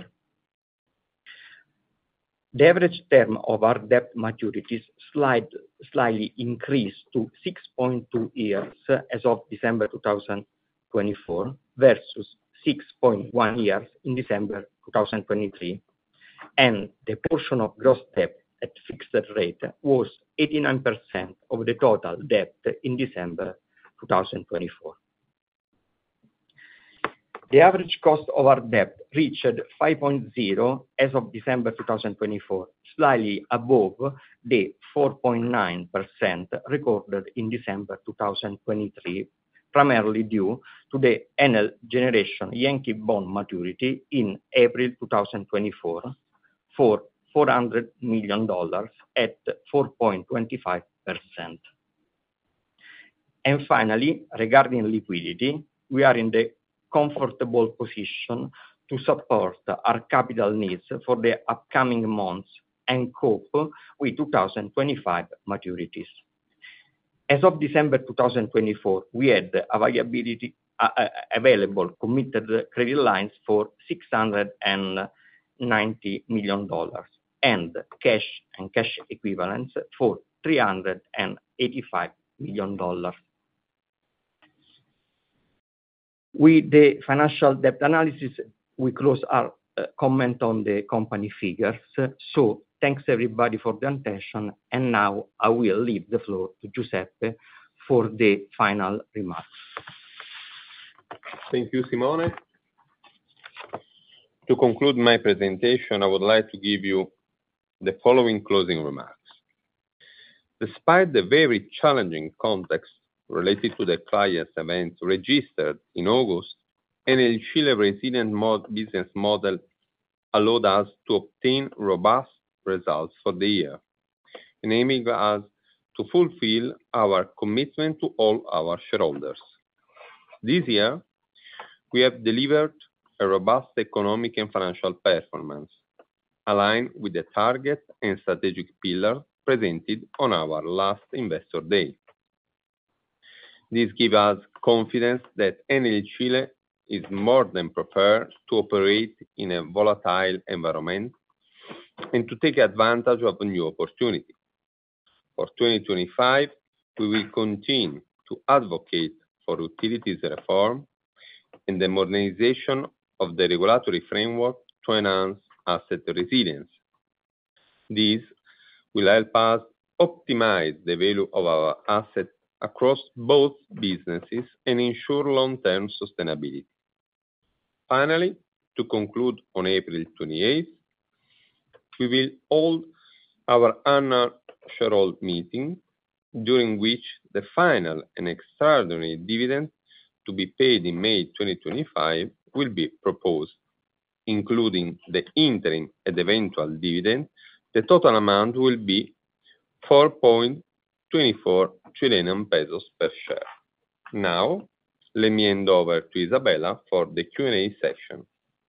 D: The average term of our debt maturities slide, slightly increased to six point two years as of December two thousand twenty-four versus six point one years in December two thousand twenty-three, and the portion of gross debt at fixed rate was eighty-nine percent of the total debt in December two thousand twenty-four. The average cost of our debt reached five point zero as of December two thousand twenty-four, slightly above the four point nine percent recorded in December two thousand twenty-three, primarily due to the Enel Generation Yankee bond maturity in April two thousand twenty-four for four hundred million dollars at four point two five percent. And finally, regarding liquidity, we are in the comfortable position to support our capital needs for the upcoming months and cope with two thousand twenty-five maturities. As of December two thousand twenty-four, we had availability, uh, available committed credit lines for six hundred ninety million dollars and cash and cash equivalents for three hundred eighty-five million dollars. With the financial debt analysis, we close our uh, comment on the company figures. So thanks everybody for the attention, and now I will leave the floor to Giuseppe for the final remarks.
C: Thank you, Simone. To conclude my presentation, I would like to give you the following closing remarks. Despite the very challenging context related to the client's events registered in August, Enel Chile resilient mod business model allowed us to obtain robust results for the year, enabling us to fulfill our commitment to all our shareholders. This year, we have delivered a robust economic and financial performance, aligned with the target and strategic pillars presented on our last Investor Day. This gives us confidence that Enel Chile is more than prepared to operate in a volatile environment and to take advantage of a new opportunity. For twenty twenty-five, we will continue to advocate for utilities reform and the modernization of the regulatory framework to enhance asset resilience. This will help us optimize the value of our assets across both businesses and ensure long-term sustainability. Finally, to conclude, on April twenty-eighth, we will hold our annual shareholder meeting, during which the final and extraordinary dividend to be paid in May twenty twenty-five will be proposed, including the interim and eventual dividend. The total amount will be four point two four Chilean pesos per share. Now, let me hand over to Isabella for the Q and A section.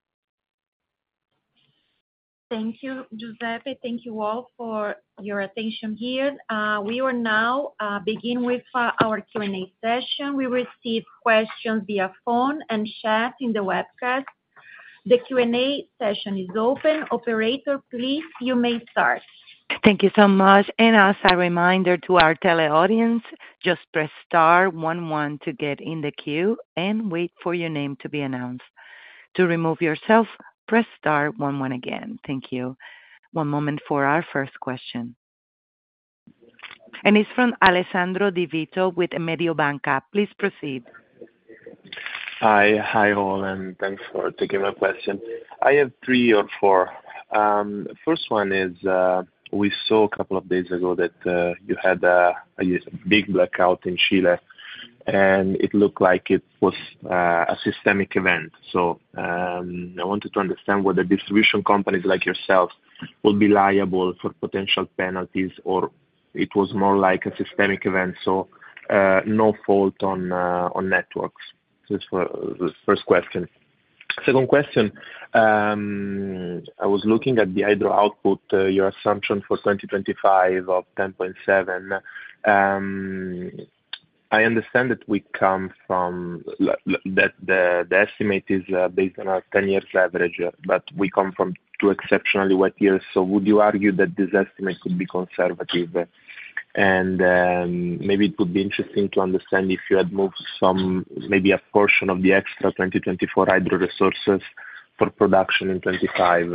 B: Thank you, Giuseppe. Thank you all for your attention here. Uh, we will now uh, begin with uh, our Q and A session. We receive questions via phone and chat in the webcast. The Q and A session is open. Operator, please, you may start.
A: Thank you so much. And as a reminder to our teleaudience, just press star one one to get in the queue and wait for your name to be announced. To remove yourself, press star one one again. Thank you. One moment for our first question. and it's from Alessandro Di Vito with Mediobanca. Please proceed.
E: Hi, hi all, and thanks for taking my question. I have three or four. Um, first one is uh, we saw a couple of days ago that uh, you had a, a big blackout in Chile, and it looked like it was uh, a systemic event. So um, I wanted to understand whether distribution companies like yourself will be liable for potential penalties, or it was more like a systemic event, so uh, no fault on uh, on networks. This is the first question. Second question, um, I was looking at the hydro output, uh, your assumption for twenty twenty-five of ten point seven. Um, I understand that we come from that the, the estimate is uh, based on a ten years average, uh, but we come from two exceptionally wet years. So would you argue that this estimate could be conservative? And um, maybe it would be interesting to understand if you had moved some, maybe a portion of the extra twenty twenty-four hydro resources for production in twenty-five.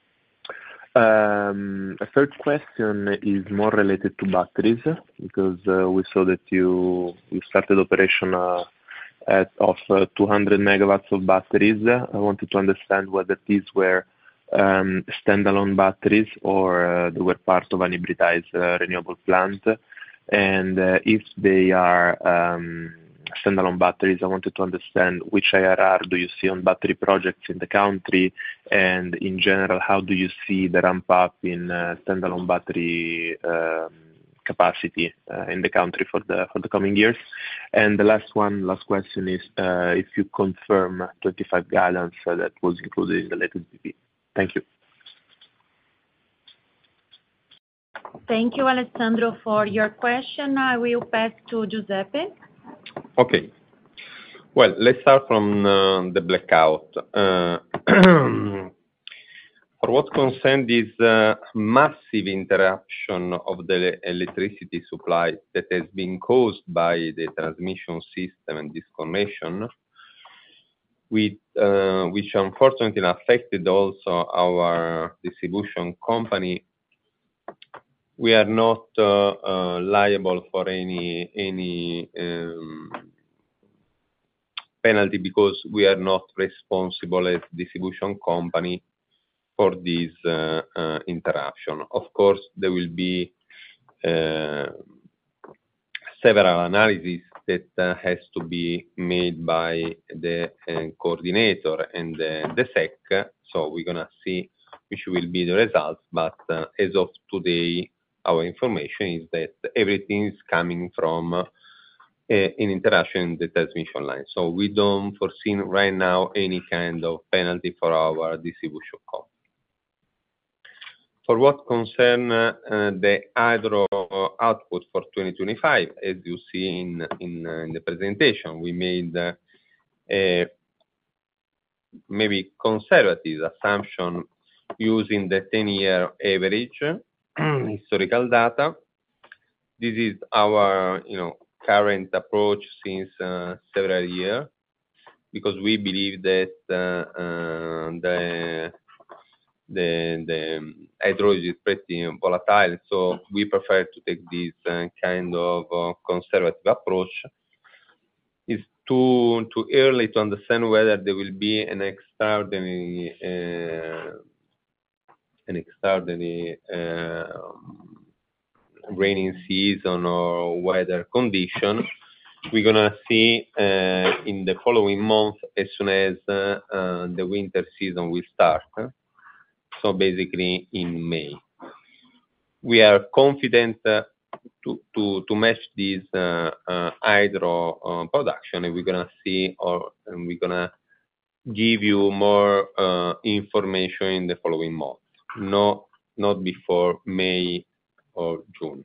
E: Um, a third question is more related to batteries, because uh, we saw that you you started operation uh, at, of uh, two hundred megawatts of batteries. I wanted to understand whether these were um, standalone batteries or uh, they were part of an hybridized uh, renewable plant. And uh, if they are um, standalone batteries, I wanted to understand which I R R do you see on battery projects in the country, and in general, how do you see the ramp up in uh, standalone battery um, capacity uh, in the country for the for the coming years? And the last one, last question is uh, if you confirm twenty-five guidance uh, that was included in the latest B P. Thank you.
B: Thank you, Alessandro, for your question. I will pass to Giuseppe.
C: Okay. Well, let's start from uh, the blackout. Uh, for what concerns this uh, massive interruption of the electricity supply that has been caused by the transmission system and disconnection, with, uh, which unfortunately affected also our distribution company, we are not uh, uh, liable for any any um, penalty, because we are not responsible as distribution company for this uh, uh, interruption. Of course, there will be uh, several analyses that uh, has to be made by the uh, coordinator and the, the S E C. So we're gonna see which will be the results. But uh, as of today, our information is that everything is coming from uh, an interruption in the transmission line. So we don't foresee right now any kind of penalty for our distribution company. For what concern uh, the hydro output for twenty twenty-five, as you see in in, uh, in the presentation, we made uh, a maybe conservative assumption using the ten-year average historical data. This is our you know current approach since uh, several years, because we believe that uh, uh, the the the hydrology is pretty volatile, so we prefer to take this uh, kind of uh, conservative approach. It's too too early to understand whether there will be an extraordinary uh, an extraordinary uh, raining season or weather condition. We're gonna see uh, in the following month, as soon as uh, uh, the winter season will start. So basically in May. We are confident uh, to, to, to match this uh, uh, hydro uh, production, and we're gonna see, or and we're gonna give you more uh, information in the following month. No, not before May or June.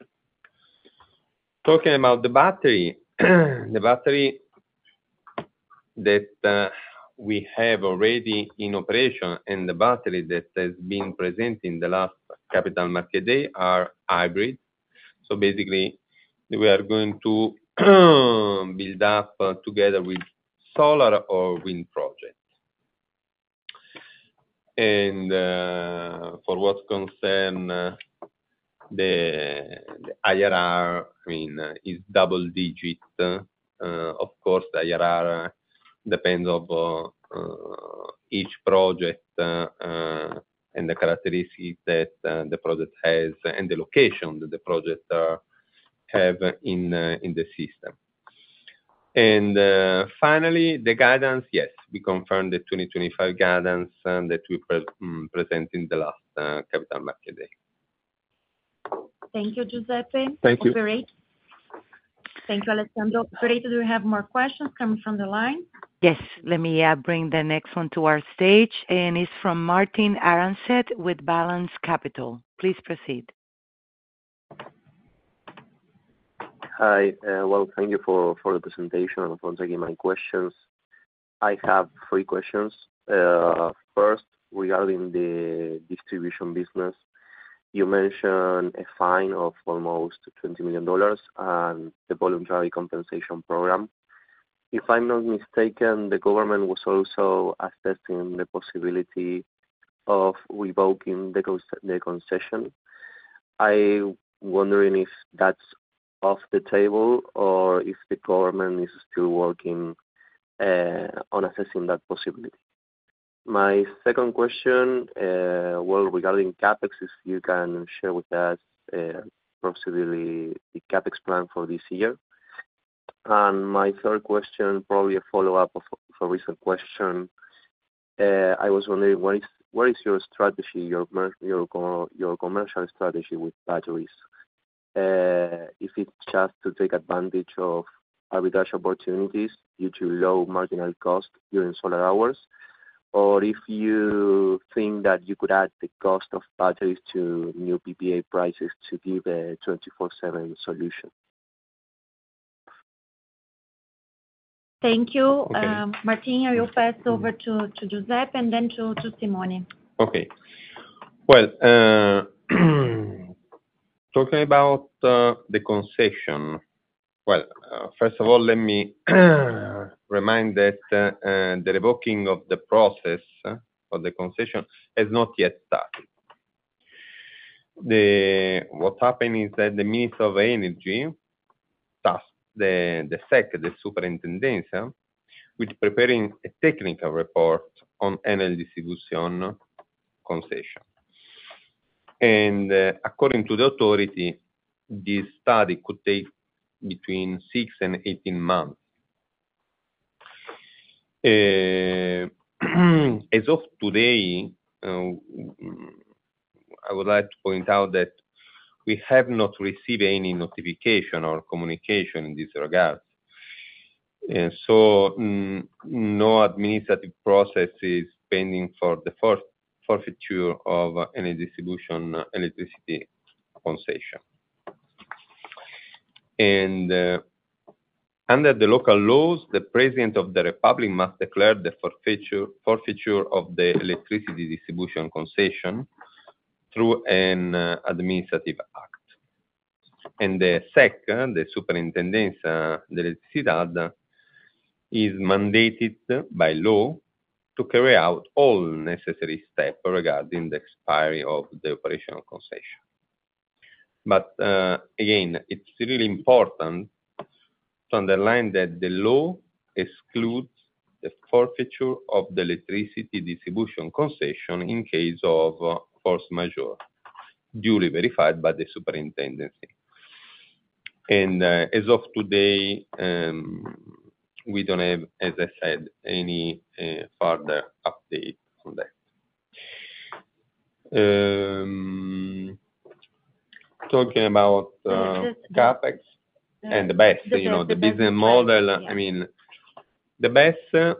C: Talking about the battery, the battery that uh, we have already in operation and the battery that has been present in the last Capital Market Day are hybrid. So basically, we are going to build up uh, together with solar or wind projects. And uh, for what concerns uh, the, the I R R, I mean, uh, is double digit. Uh, of course, the I R R depends on uh, uh, each project uh, uh, and the characteristics that uh, the project has and the location that the project uh, have in uh, in the system. And uh, finally, the guidance, yes, we confirmed the twenty twenty-five guidance uh, that we pre- um, presented in the last uh, Capital Market Day.
B: Thank you, Giuseppe.
C: Thank you.
B: Operator. Thank you, Alessandro. Operator, do you have more questions coming from the line?
A: Yes, let me uh, bring the next one to our stage, and it's from Martin Aranset with Balance Capital. Please proceed.
F: Hi. uh, Well, thank you for for the presentation and for taking my questions. I have three questions. Uh, First, regarding the distribution business, you mentioned a fine of almost twenty million dollars and the voluntary compensation program. If I'm not mistaken, the government was also assessing the possibility of revoking the con- the concession. I'm wondering if that's off the table or if the government is still working uh, on assessing that possibility. My second question, uh, well, regarding CapEx, if you can share with us uh, possibly the CapEx plan for this year. And my third question, probably a follow-up of, of a recent question. Uh, I was wondering, what is what is your strategy, your your your commercial strategy with batteries? Uh, if it's just to take advantage of arbitrage opportunities due to low marginal cost during solar hours, or if you think that you could add the cost of batteries to new P P A prices to give a twenty-four seven solution.
B: Thank you.
C: Okay.
B: Um, Martin, I will pass over to, to Giuseppe and then to, to Simone.
C: Okay. Well, uh, talking about uh, the concession, well, uh, first of all, let me remind that uh, uh, the revoking of the process uh, of the concession has not yet started. The, what happened is that the Minister of Energy tasked the, the S E C, the Superintendenza, with preparing a technical report on Enel Distribution concession. And uh, according to the authority, this study could take between six and eighteen months. Uh, as of today, uh, I would like to point out that we have not received any notification or communication in this regard. And so mm, no administrative process is pending for the for- forfeiture of any distribution uh, electricity concession. And uh, under the local laws, the President of the Republic must declare the forfeiture, forfeiture of the electricity distribution concession through an uh, administrative act. And the S E C, the Superintendenza dell'Elettricidad, is mandated by law to carry out all necessary steps regarding the expiry of the operational concession. But uh, again, it's really important to underline that the law excludes the forfeiture of the electricity distribution concession in case of uh, force majeure, duly verified by the superintendency. And uh, as of today, um, we don't have, as I said, any uh, further update on that. Um, talking about uh,
B: The- the-
C: CapEx and the best,
B: the-
C: you know,
B: the
C: the business
B: business
C: model.
B: plan, yeah.
C: I mean, the best uh,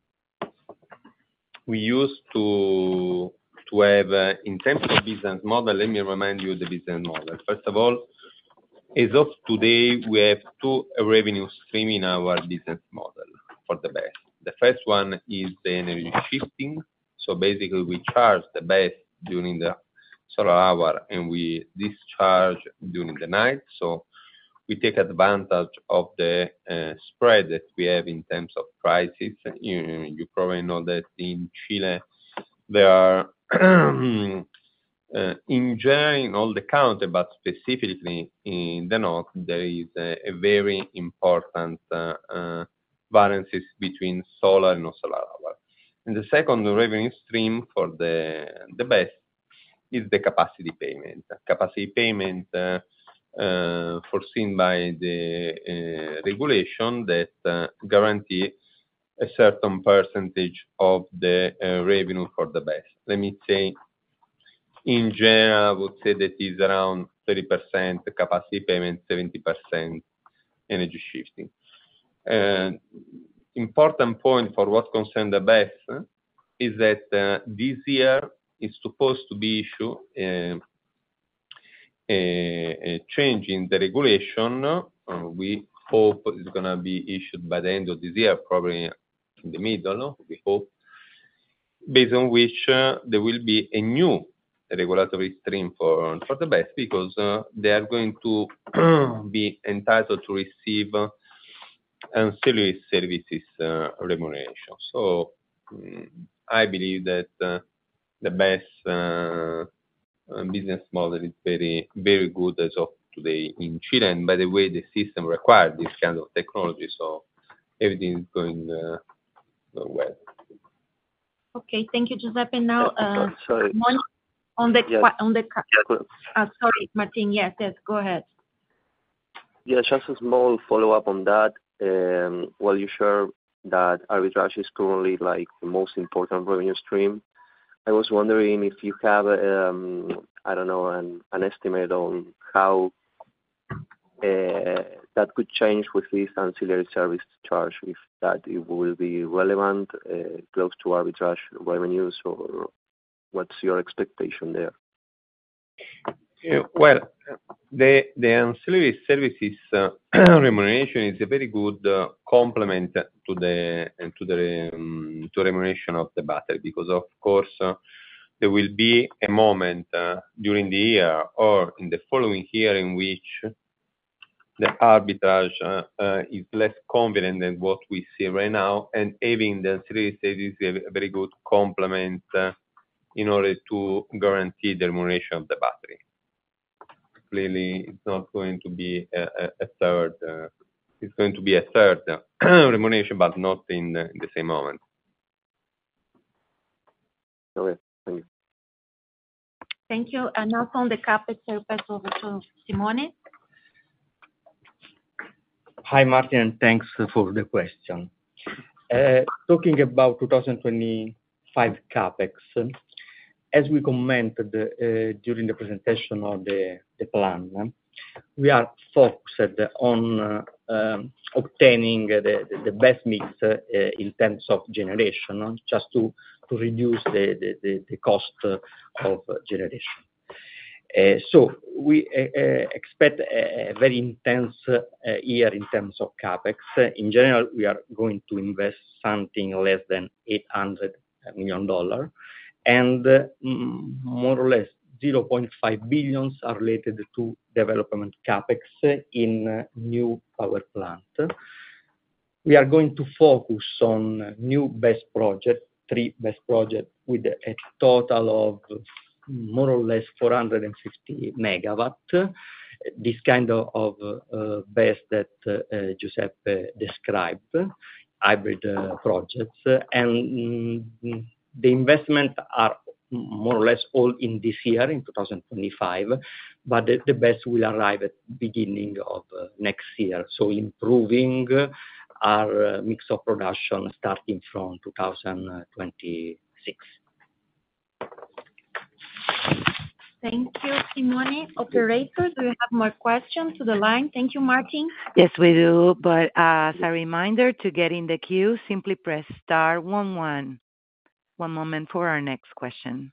C: we used to to have uh, in terms of business model. Let me remind you the business model. First of all, as of today, we have two revenue streams in our business model for the best. The first one is the energy shifting. So basically, we charge the best during the solar hour and we discharge during the night. So we take advantage of the uh, spread that we have in terms of prices. You, you probably know that in Chile, there are Uh, in general, in all the country, but specifically in the north, there is a, a very important uh, uh, variances between solar and non-solar hour. And the second revenue stream for the the best is the capacity payment. Capacity payment uh, uh, foreseen by the uh, regulation that uh, guarantee a certain percentage of the uh, revenue for the best. Let me say, in general, I would say that is around thirty percent capacity payment, seventy percent energy shifting. Uh, important point for what concerns the B E S uh, is that uh, this year is supposed to be issued uh, a, a change in the regulation. Uh, we hope it's going to be issued by the end of this year, probably in the middle, we hope, based on which uh, there will be a new regulatory stream for, for the B E S, because uh, they are going to be entitled to receive ancillary services uh, remuneration. So um, I believe that uh, the B E S uh, uh, business model is very, very good as of today in Chile. And by the way, the system requires this kind of technology, so everything is going uh, well.
B: Okay, thank you, Giuseppe. Now, uh,
F: sorry.
B: on the
F: Yes.
B: on the
F: Yes.
B: uh, sorry, Martin. Yes, yes, go ahead.
F: Yeah, just a small follow-up on that. Um, well, you share that arbitrage is currently like the most important revenue stream. I was wondering if you have, um, I don't know, an, an estimate on how uh, that could change with this ancillary service charge, if that it will be relevant, uh, close to arbitrage revenues, or what's your expectation there?
C: Uh, well, the the ancillary services uh, remuneration is a very good uh, complement to the uh, to the um, to remuneration of the battery, because of course uh, there will be a moment uh, during the year or in the following year in which the arbitrage uh, uh, is less confident than what we see right now, and having the ancillary services is a very good complement uh, in order to guarantee the remuneration of the battery. Clearly, it's not going to be a, a, a third. Uh, it's going to be a third uh, remuneration, but not in, uh, in the same moment.
F: Okay, thank you.
B: Thank you. And now on the CapEx, I'll pass over to Simone.
D: Hi, Martin, and thanks for the question. Uh, talking about twenty twenty-five CapEx, as we commented uh, during the presentation of the, the plan, we are focused on uh, um, obtaining the, the, the best mix uh, in terms of generation, just to, to reduce the, the, the cost of generation. Uh, so we uh, uh, expect a, a very intense uh, year in terms of CapEx. In general, we are going to invest something less than eight hundred million dollars. And uh, more or less zero point five billion are related to development CapEx in uh, new power plant. We are going to focus on new best projects, three best projects with a total of more or less four hundred fifty megawatt. This kind of, of uh, best that uh, Giuseppe described, hybrid uh, projects, and mm, the investment are more or less all in this year, in twenty twenty-five, but the, the best will arrive at the beginning of uh, next year. So improving our uh, mix of production starting from two thousand twenty-six.
B: Thank you, Simone. Operator, do you have more questions to the line? Thank you, Martin.
A: Yes, we do. But as a reminder, to get in the queue, simply press star one one. One moment for our next question.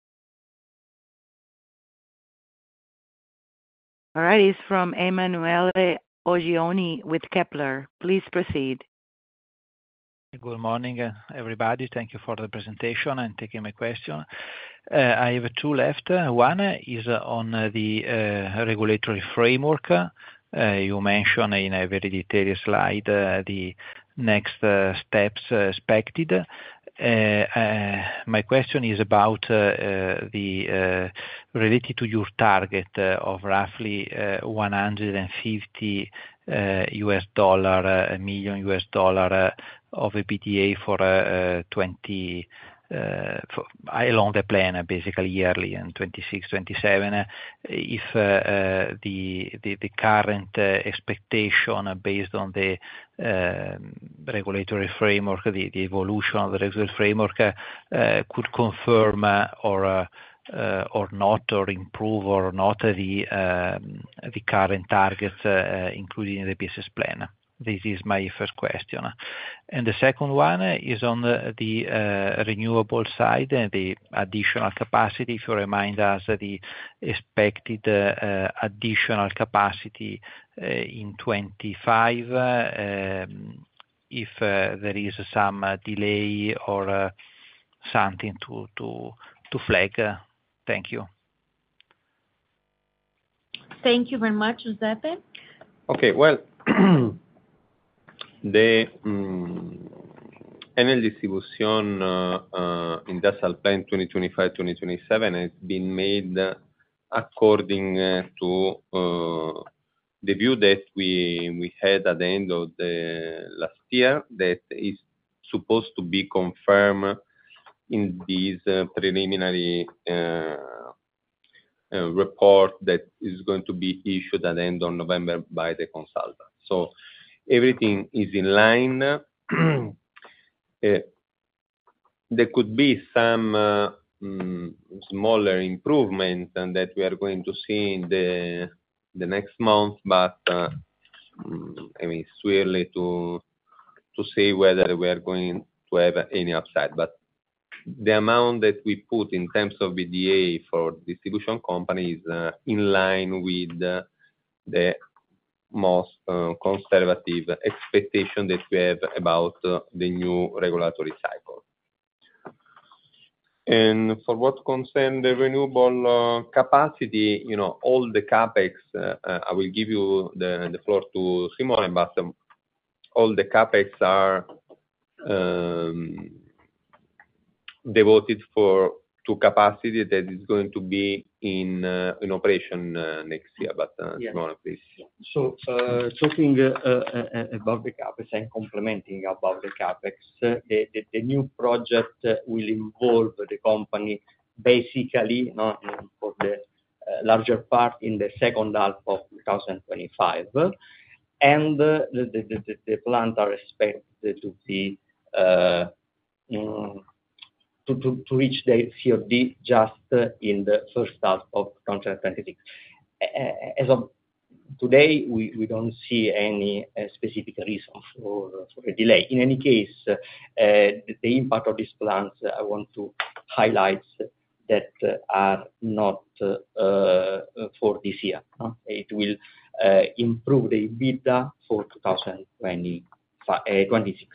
A: All right, it's from Emanuele Oggioni with Kepler. Please proceed.
G: Good morning, uh, everybody. Thank you for the presentation and taking my question. Uh, I have two left. One is on uh, the uh, regulatory framework. Uh, you mentioned in a very detailed slide uh, the next uh, steps uh, expected. My question is about the related to your target of roughly one hundred fifty million U S dollar of EBITDA for twenty for along the plan, basically yearly in twenty-six, twenty-seven. If the the current expectation based on the regulatory framework, the evolution of the regulatory framework could confirm or or not, or improve or not the the current targets including the business plan. This is my first question. And the second one is on the, the uh, renewable side and the additional capacity. If you remind us the expected uh, additional capacity uh, in twenty-five, uh, um, if uh, there is some uh, delay or uh, something to to to flag. Uh, thank you.
B: Thank you very much, Giuseppe.
C: Okay, well. The um, Enel Distribution uh, uh, Industrial Plan twenty twenty-five to twenty twenty-seven has been made according uh, to uh, the view that we we had at the end of the last year, that is supposed to be confirmed in this uh, preliminary uh, uh, report that is going to be issued at the end of November by the consultant. So everything is in line. uh, there could be some uh, mm, smaller improvement and that we are going to see in the the next month, but uh, mm, I mean it's too early to to say whether we are going to have any upside. But the amount that we put in terms of B D A for distribution company is uh, in line with uh, the most uh, conservative expectation that we have about uh, the new regulatory cycle. And for what concerns the renewable uh, capacity, you know, all the capex, uh, uh, I will give you the, the floor to Simone, but um, all the capex are um, devoted for to capacity that is going to be in uh, in operation uh, next year. But uh,
D: yeah.
C: Simone, please.
D: So uh, talking uh, uh, about the capex and complementing about the capex, uh, the, the the new project uh, will involve the company basically, no, for the uh, larger part in the second half of twenty twenty-five, and uh, the, the the the plants are expected to be uh, um, To, to, to reach the C O D just uh, in the first half of twenty twenty-six. Uh, as of today, we, we don't see any uh, specific reason for, for a delay. In any case, uh, the, the impact of these plans, uh, I want to highlight that uh, are not uh, uh, for this year. Huh? It will uh, improve the EBITDA for twenty twenty-six.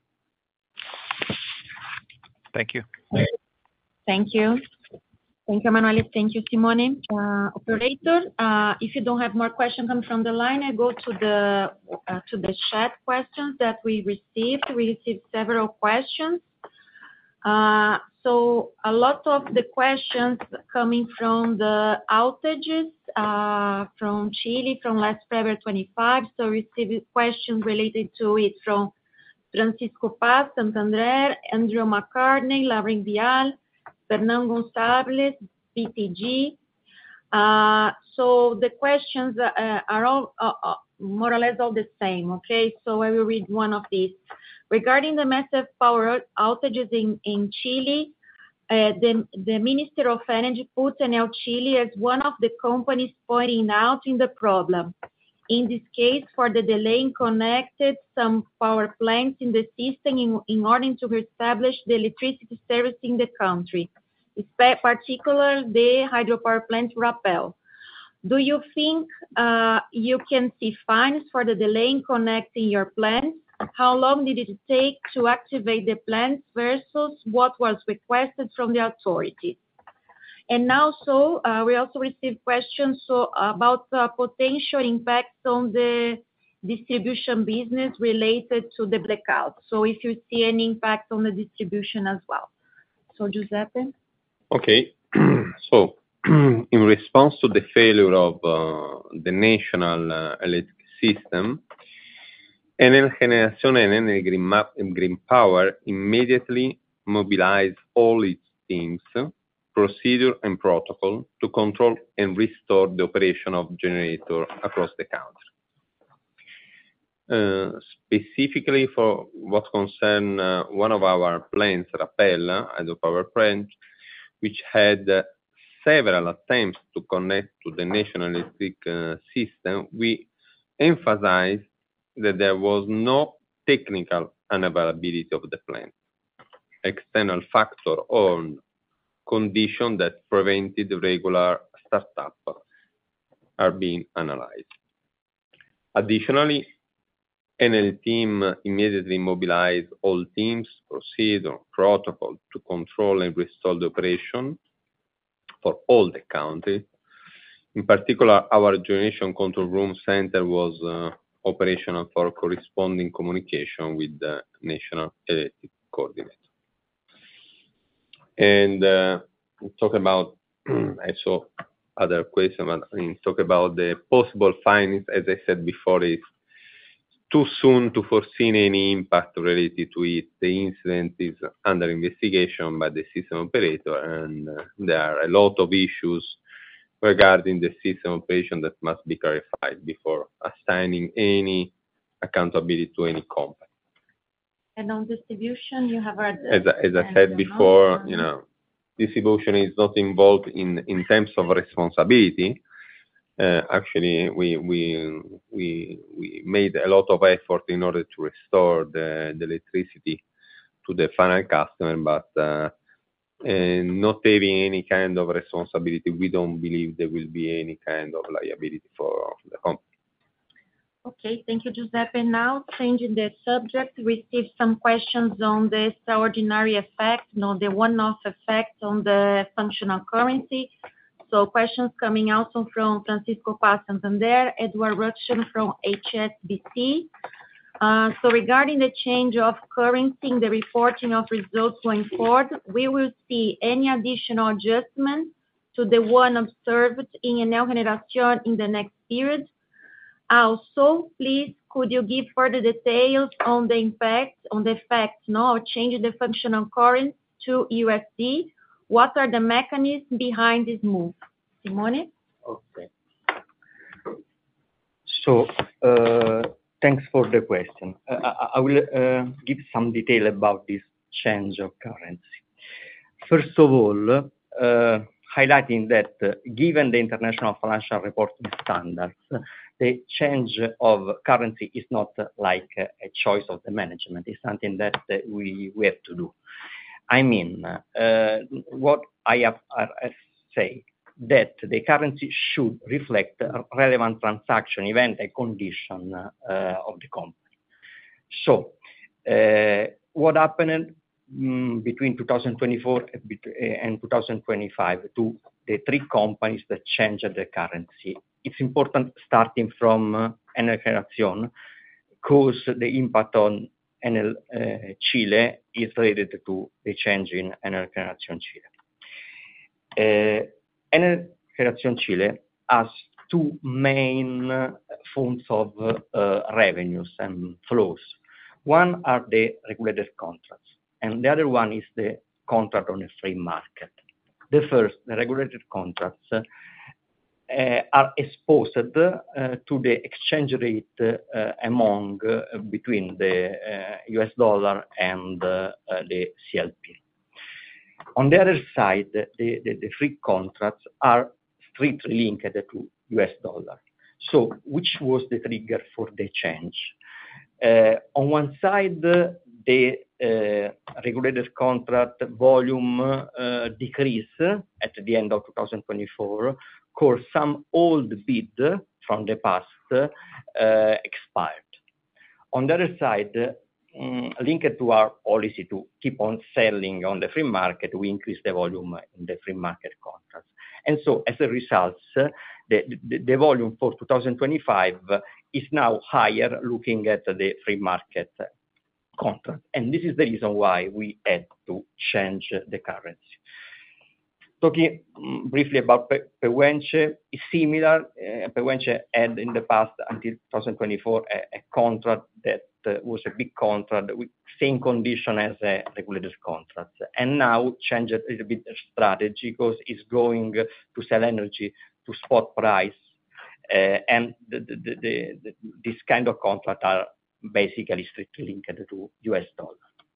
G: Thank you.
B: Thank you. Thank you, Emanuele. Thank you, Simone. Uh, operator, uh, if you don't have more questions coming from the line, I go to the uh, to the chat questions that we received. We received several questions. Uh, so a lot of the questions coming from the outages uh, from Chile from last February twenty-five. So we received questions related to it from Francisco Paz, Santander, Andrew McCartney, Lavrin Vial, Fernando Gonçalves, B T G. Uh, so the questions uh, are all uh, uh, more or less all the same, okay? So I will read one of these. Regarding the massive power outages in, in Chile, uh, the, the Minister of Energy put Enel Chile as one of the companies pointing out in the problem. In this case, for the delay in connected some power plants in the system in, in order to reestablish the electricity service in the country, particularly the hydropower plant Rapel. Do you think uh, you can see fines for the delay in connecting your plants? How long did it take to activate the plants versus what was requested from the authorities? And now, so uh, we also received questions so about uh, potential impacts on the distribution business related to the blackout. So if you see any impact on the distribution as well. So Giuseppe?
C: Okay. So in response to the failure of uh, the national uh, electric system, Enel Generación and Enel Green, Ma- Green Power immediately mobilized all its teams, procedure and protocol to control and restore the operation of generator across the country. Uh, specifically for what concern uh, one of our plants, Rapella, hydropower plant, which had uh, several attempts to connect to the national electric uh, system, we emphasized that there was no technical unavailability of the plant, external factor or condition that prevented regular startup are being analyzed. Additionally, Enel team immediately mobilized all teams, procedure, protocol to control and restore the operation for all the country. In particular, our generation control room center was uh, operational for corresponding communication with the National Electric Coordinator. And uh, talk about, I saw other questions, but I mean, talk about the possible findings. As I said before, it's too soon to foresee any impact related to it. The incident is under investigation by the system operator, and uh, there are a lot of issues regarding the system operation that must be clarified before assigning any accountability to any company.
B: And on distribution, you have heard.
C: As, as I said before, you know, distribution is not involved in, in terms of responsibility. Uh, actually, we, we we we made a lot of effort in order to restore the, the electricity to the final customer, but uh, and not having any kind of responsibility, we don't believe there will be any kind of liability for the company.
B: Okay, thank you, Giuseppe. Now, changing the subject, we received some questions on the extraordinary effect, you know, the one-off effect on the functional currency. So questions coming also from Francisco Paz Santander, Edward Ruction from H S B C. Uh, so regarding the change of currency in the reporting of results going forward, we will see any additional adjustment to the one observed in Enel Generación in the next period. Also, please, could you give further details on the impact, on the effect, no, of changing the functional currency to U S D? What are the mechanisms behind this move? Simone?
D: Okay. So, uh, thanks for the question. Uh, I, I will uh, give some detail about this change of currency. First of all, uh, highlighting that uh, given the international financial reporting standards, the change of currency is not uh, like uh, a choice of the management. It's something that uh, we, we have to do. I mean, uh, what I have uh, say that the currency should reflect a relevant transaction event and condition uh, of the company. So, uh, what happened um, between two thousand twenty-four and two thousand twenty-five to the three companies that changed the currency? It's important starting from uh, Enel Generación, because the impact on Enel uh, Chile is related to the change in Enel Generación Chile. Uh, Enel Generación Chile has two main uh, forms of uh, revenues and flows. One are the regulated contracts, and the other one is the contract on a free market. The first, the regulated contracts, uh, Uh, are exposed uh, to the exchange rate uh, among uh, between the uh, U S dollar and uh, uh, the C L P. On the other side, the, the, the free contracts are strictly linked to U S dollar. So, which was the trigger for the change? Uh, on one side, uh, the uh, regulated contract volume uh, decreased at the end of two thousand twenty-four. Because some old bid from the past uh, expired. On the other side, um, linked to our policy to keep on selling on the free market, we increase the volume in the free market contracts. And so, as a result, the volume for two thousand twenty-five is now higher looking at the free market contract. And this is the reason why we had to change the currency. Talking briefly about Pehuenche, it's similar. Pehuenche had in the past, until twenty twenty-four, a, a contract that uh, was a big contract with same condition as a regulated contract. And now changed a little bit the strategy because it's going to sell energy to spot price. Uh, and the, the, the, the, this kind of contract are basically strictly linked to U S dollar.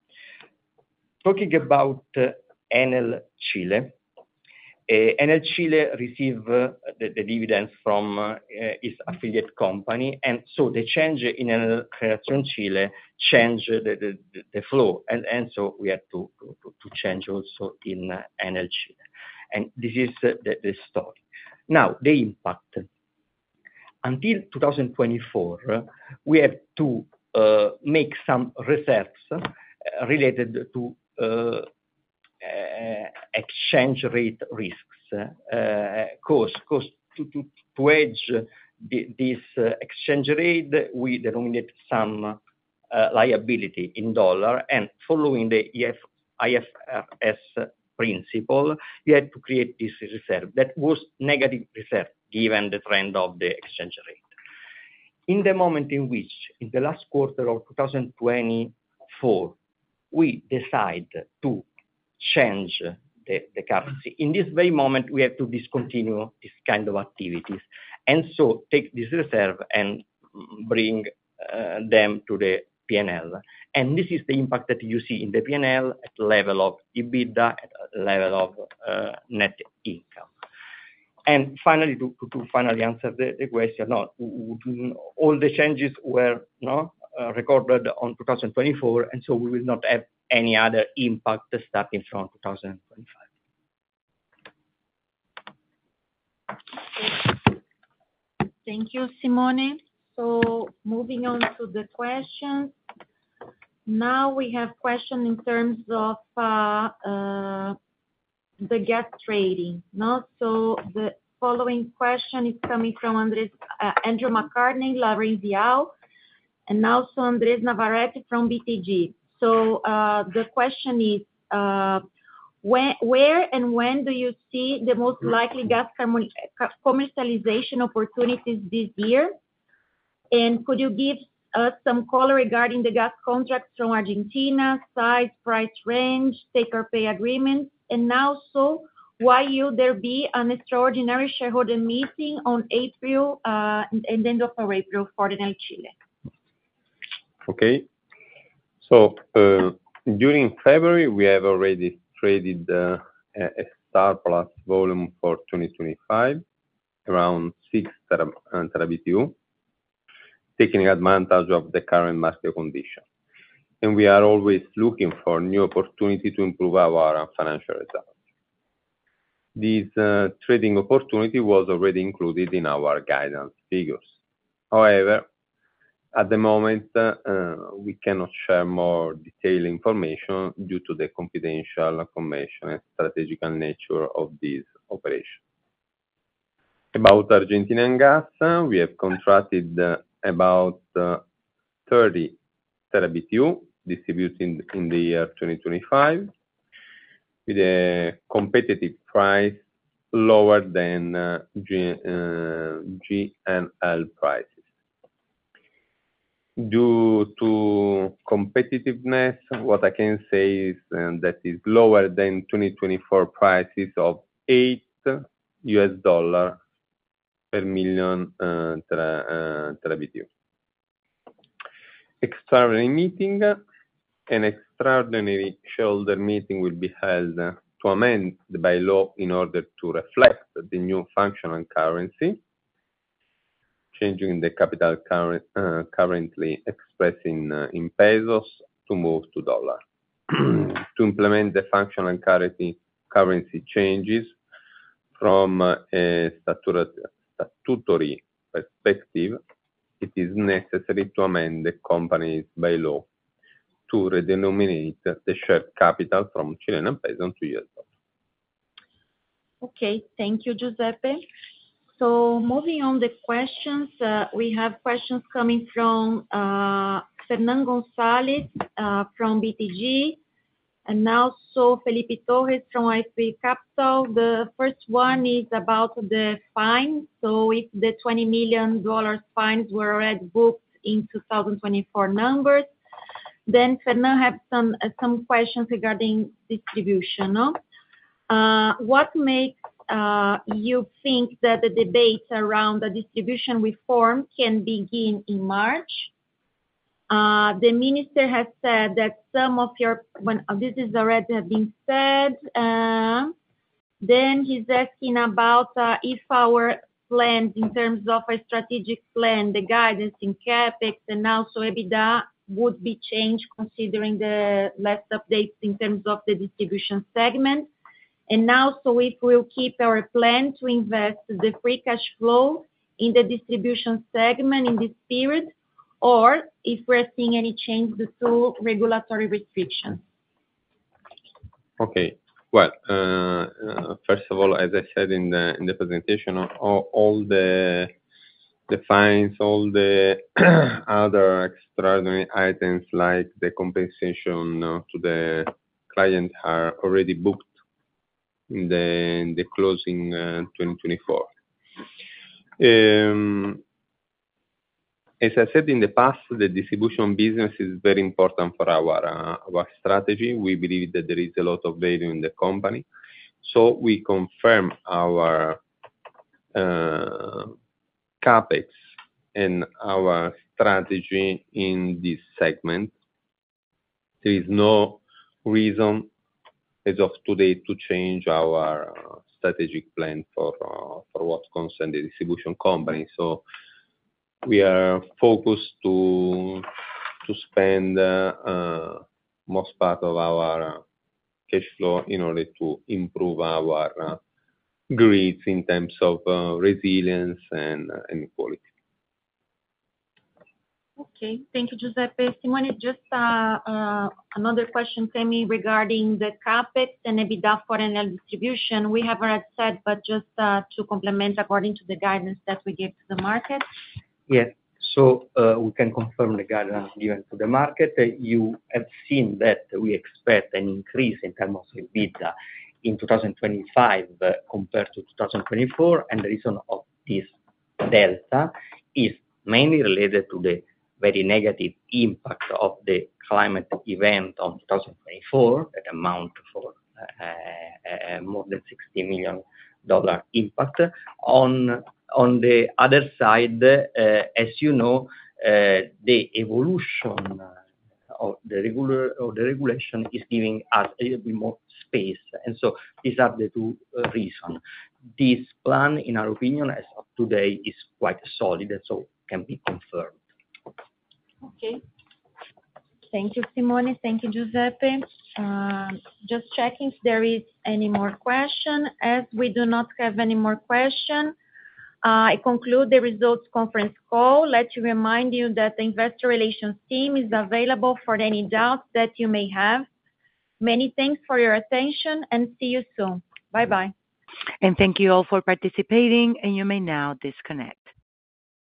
D: Talking about uh, Enel Chile, Uh, Enel Chile received uh, the, the dividends from uh, its affiliate company, and so the change in Enel Generación Chile changed the, the, the flow, and, and so we had to, to, to change also in uh, Enel Chile. And this is uh, the, the story. Now, the impact. Until two thousand twenty-four, uh, we have to uh, make some reserves uh, related to uh, Uh, exchange rate risks, uh, cause, cause to, to, to hedge the, this uh, exchange rate, we denominate some uh, liability in dollar, and following the I F R S principle, we had to create this reserve that was negative reserve given the trend of the exchange rate. In the moment in which, in the last quarter of two thousand twenty-four, we decide to change the, the currency. In this very moment, we have to discontinue this kind of activities, and so take this reserve and bring uh, them to the P and L. And this is the impact that you see in the P and L at the level of EBITDA, at the level of uh, net income. And finally, to, to, to finally answer the, the question, no, all the changes were no, uh, recorded on two thousand twenty-four, and so we will not have any other impact starting from two thousand twenty-five.
B: Thank you, Simone. So moving on to the questions. Now we have questions in terms of uh, uh, the gas trading. No? So the following question is coming from Andres, uh, Andrew McCartney, Larenzial, and also Andres Navarrete from B T G. So uh, the question is, uh, when, where and when do you see the most likely gas commercialization opportunities this year? And could you give us some color regarding the gas contracts from Argentina, size, price range, take-or-pay agreements, and also why will there be an extraordinary shareholder meeting on April uh, and end of April for Enel Chile?
C: Okay. So uh, during February, we have already traded uh, a, a surplus volume for twenty twenty-five, around six tera B T U, taking advantage of the current market condition. And we are always looking for new opportunity to improve our financial results. This uh, trading opportunity was already included in our guidance figures. However, at the moment, uh, we cannot share more detailed information due to the confidential, commercial, and strategical nature of this operation. About Argentinian gas, uh, we have contracted uh, about uh, thirty tera B T U distributed in the year twenty twenty-five with a competitive price lower than uh, G, uh, G N L prices. Due to competitiveness, what I can say is uh, that is lower than twenty twenty-four prices of eight U S dollar per million uh, tera, uh, tera B T U. Extraordinary meeting. An extraordinary shareholder meeting will be held uh, to amend the bylaw in order to reflect the new functional currency, changing the capital current, uh, currently expressed in, uh, in pesos to move to dollar. To implement the functional currency, currency changes from uh, a statutory perspective, it is necessary to amend the company's bylaw to redenominate the share capital from Chilean peso to U S dollar.
B: Okay, thank you, Giuseppe. So moving on the questions, uh, we have questions coming from uh, Fernan Gonzalez uh, from B T G, and also Felipe Torres from I F P Capital. The first one is about the fine. So if the twenty million dollars fines were already booked in two thousand twenty-four numbers, then Fernan have some uh, some questions regarding distribution. No? Uh, what makes uh, you think that the debate around the distribution reform can begin in March? Uh, the minister has said that some of your, when uh, this is already been said, uh, then he's asking about uh, if our plans in terms of a strategic plan, the guidance in CapEx and also EBITDA would be changed considering the last updates in terms of the distribution segment. And also if we'll keep our plan to invest the free cash flow in the distribution segment in this period, or if we're seeing any change to regulatory restrictions.
C: Okay. Well, uh, uh, first of all, as I said in the in the presentation, all, all the the fines, all the other extraordinary items like the compensation uh, to the client are already booked in the in the closing uh, twenty twenty-four. Um, As I said in the past, the distribution business is very important for our uh, our strategy. We believe that there is a lot of value in the company, so we confirm our uh, CapEx and our strategy in this segment. There is no reason as of today to change our uh, strategic plan for uh, for what concerns the distribution company. So we are focused to to spend uh, uh, most part of our uh, cash flow in order to improve our uh, grids in terms of uh, resilience and, uh, and quality.
B: Okay, thank you, Giuseppe. Simone, just uh, uh, another question came in regarding the CapEx and EBITDA for Enel distribution. We have already said, but just uh, to complement according to the guidance that we gave to the market.
D: Yes. So uh, we can confirm the guidance given to the market. Uh, you have seen that we expect an increase in terms of EBITDA in two thousand twenty-five uh, compared to two thousand twenty-four, and the reason of this delta is mainly related to the very negative impact of the climate event on two thousand twenty-four, that amount for uh, uh, more than sixty million dollars impact. On On the other side, uh, as you know, uh, the evolution of the regular of the regulation is giving us a little bit more space, and so these are the two uh, reasons. This plan, in our opinion, as of today, is quite solid, and so can be confirmed.
B: Okay. Thank you, Simone. Thank you, Giuseppe. Uh, just checking if there is any more question. As we do not have any more question, Uh, I conclude the results conference call. Let you remind you that the investor relations team is available for any doubts that you may have. Many thanks for your attention and see you soon. Bye-bye.
A: And thank you all for participating, and you may now disconnect.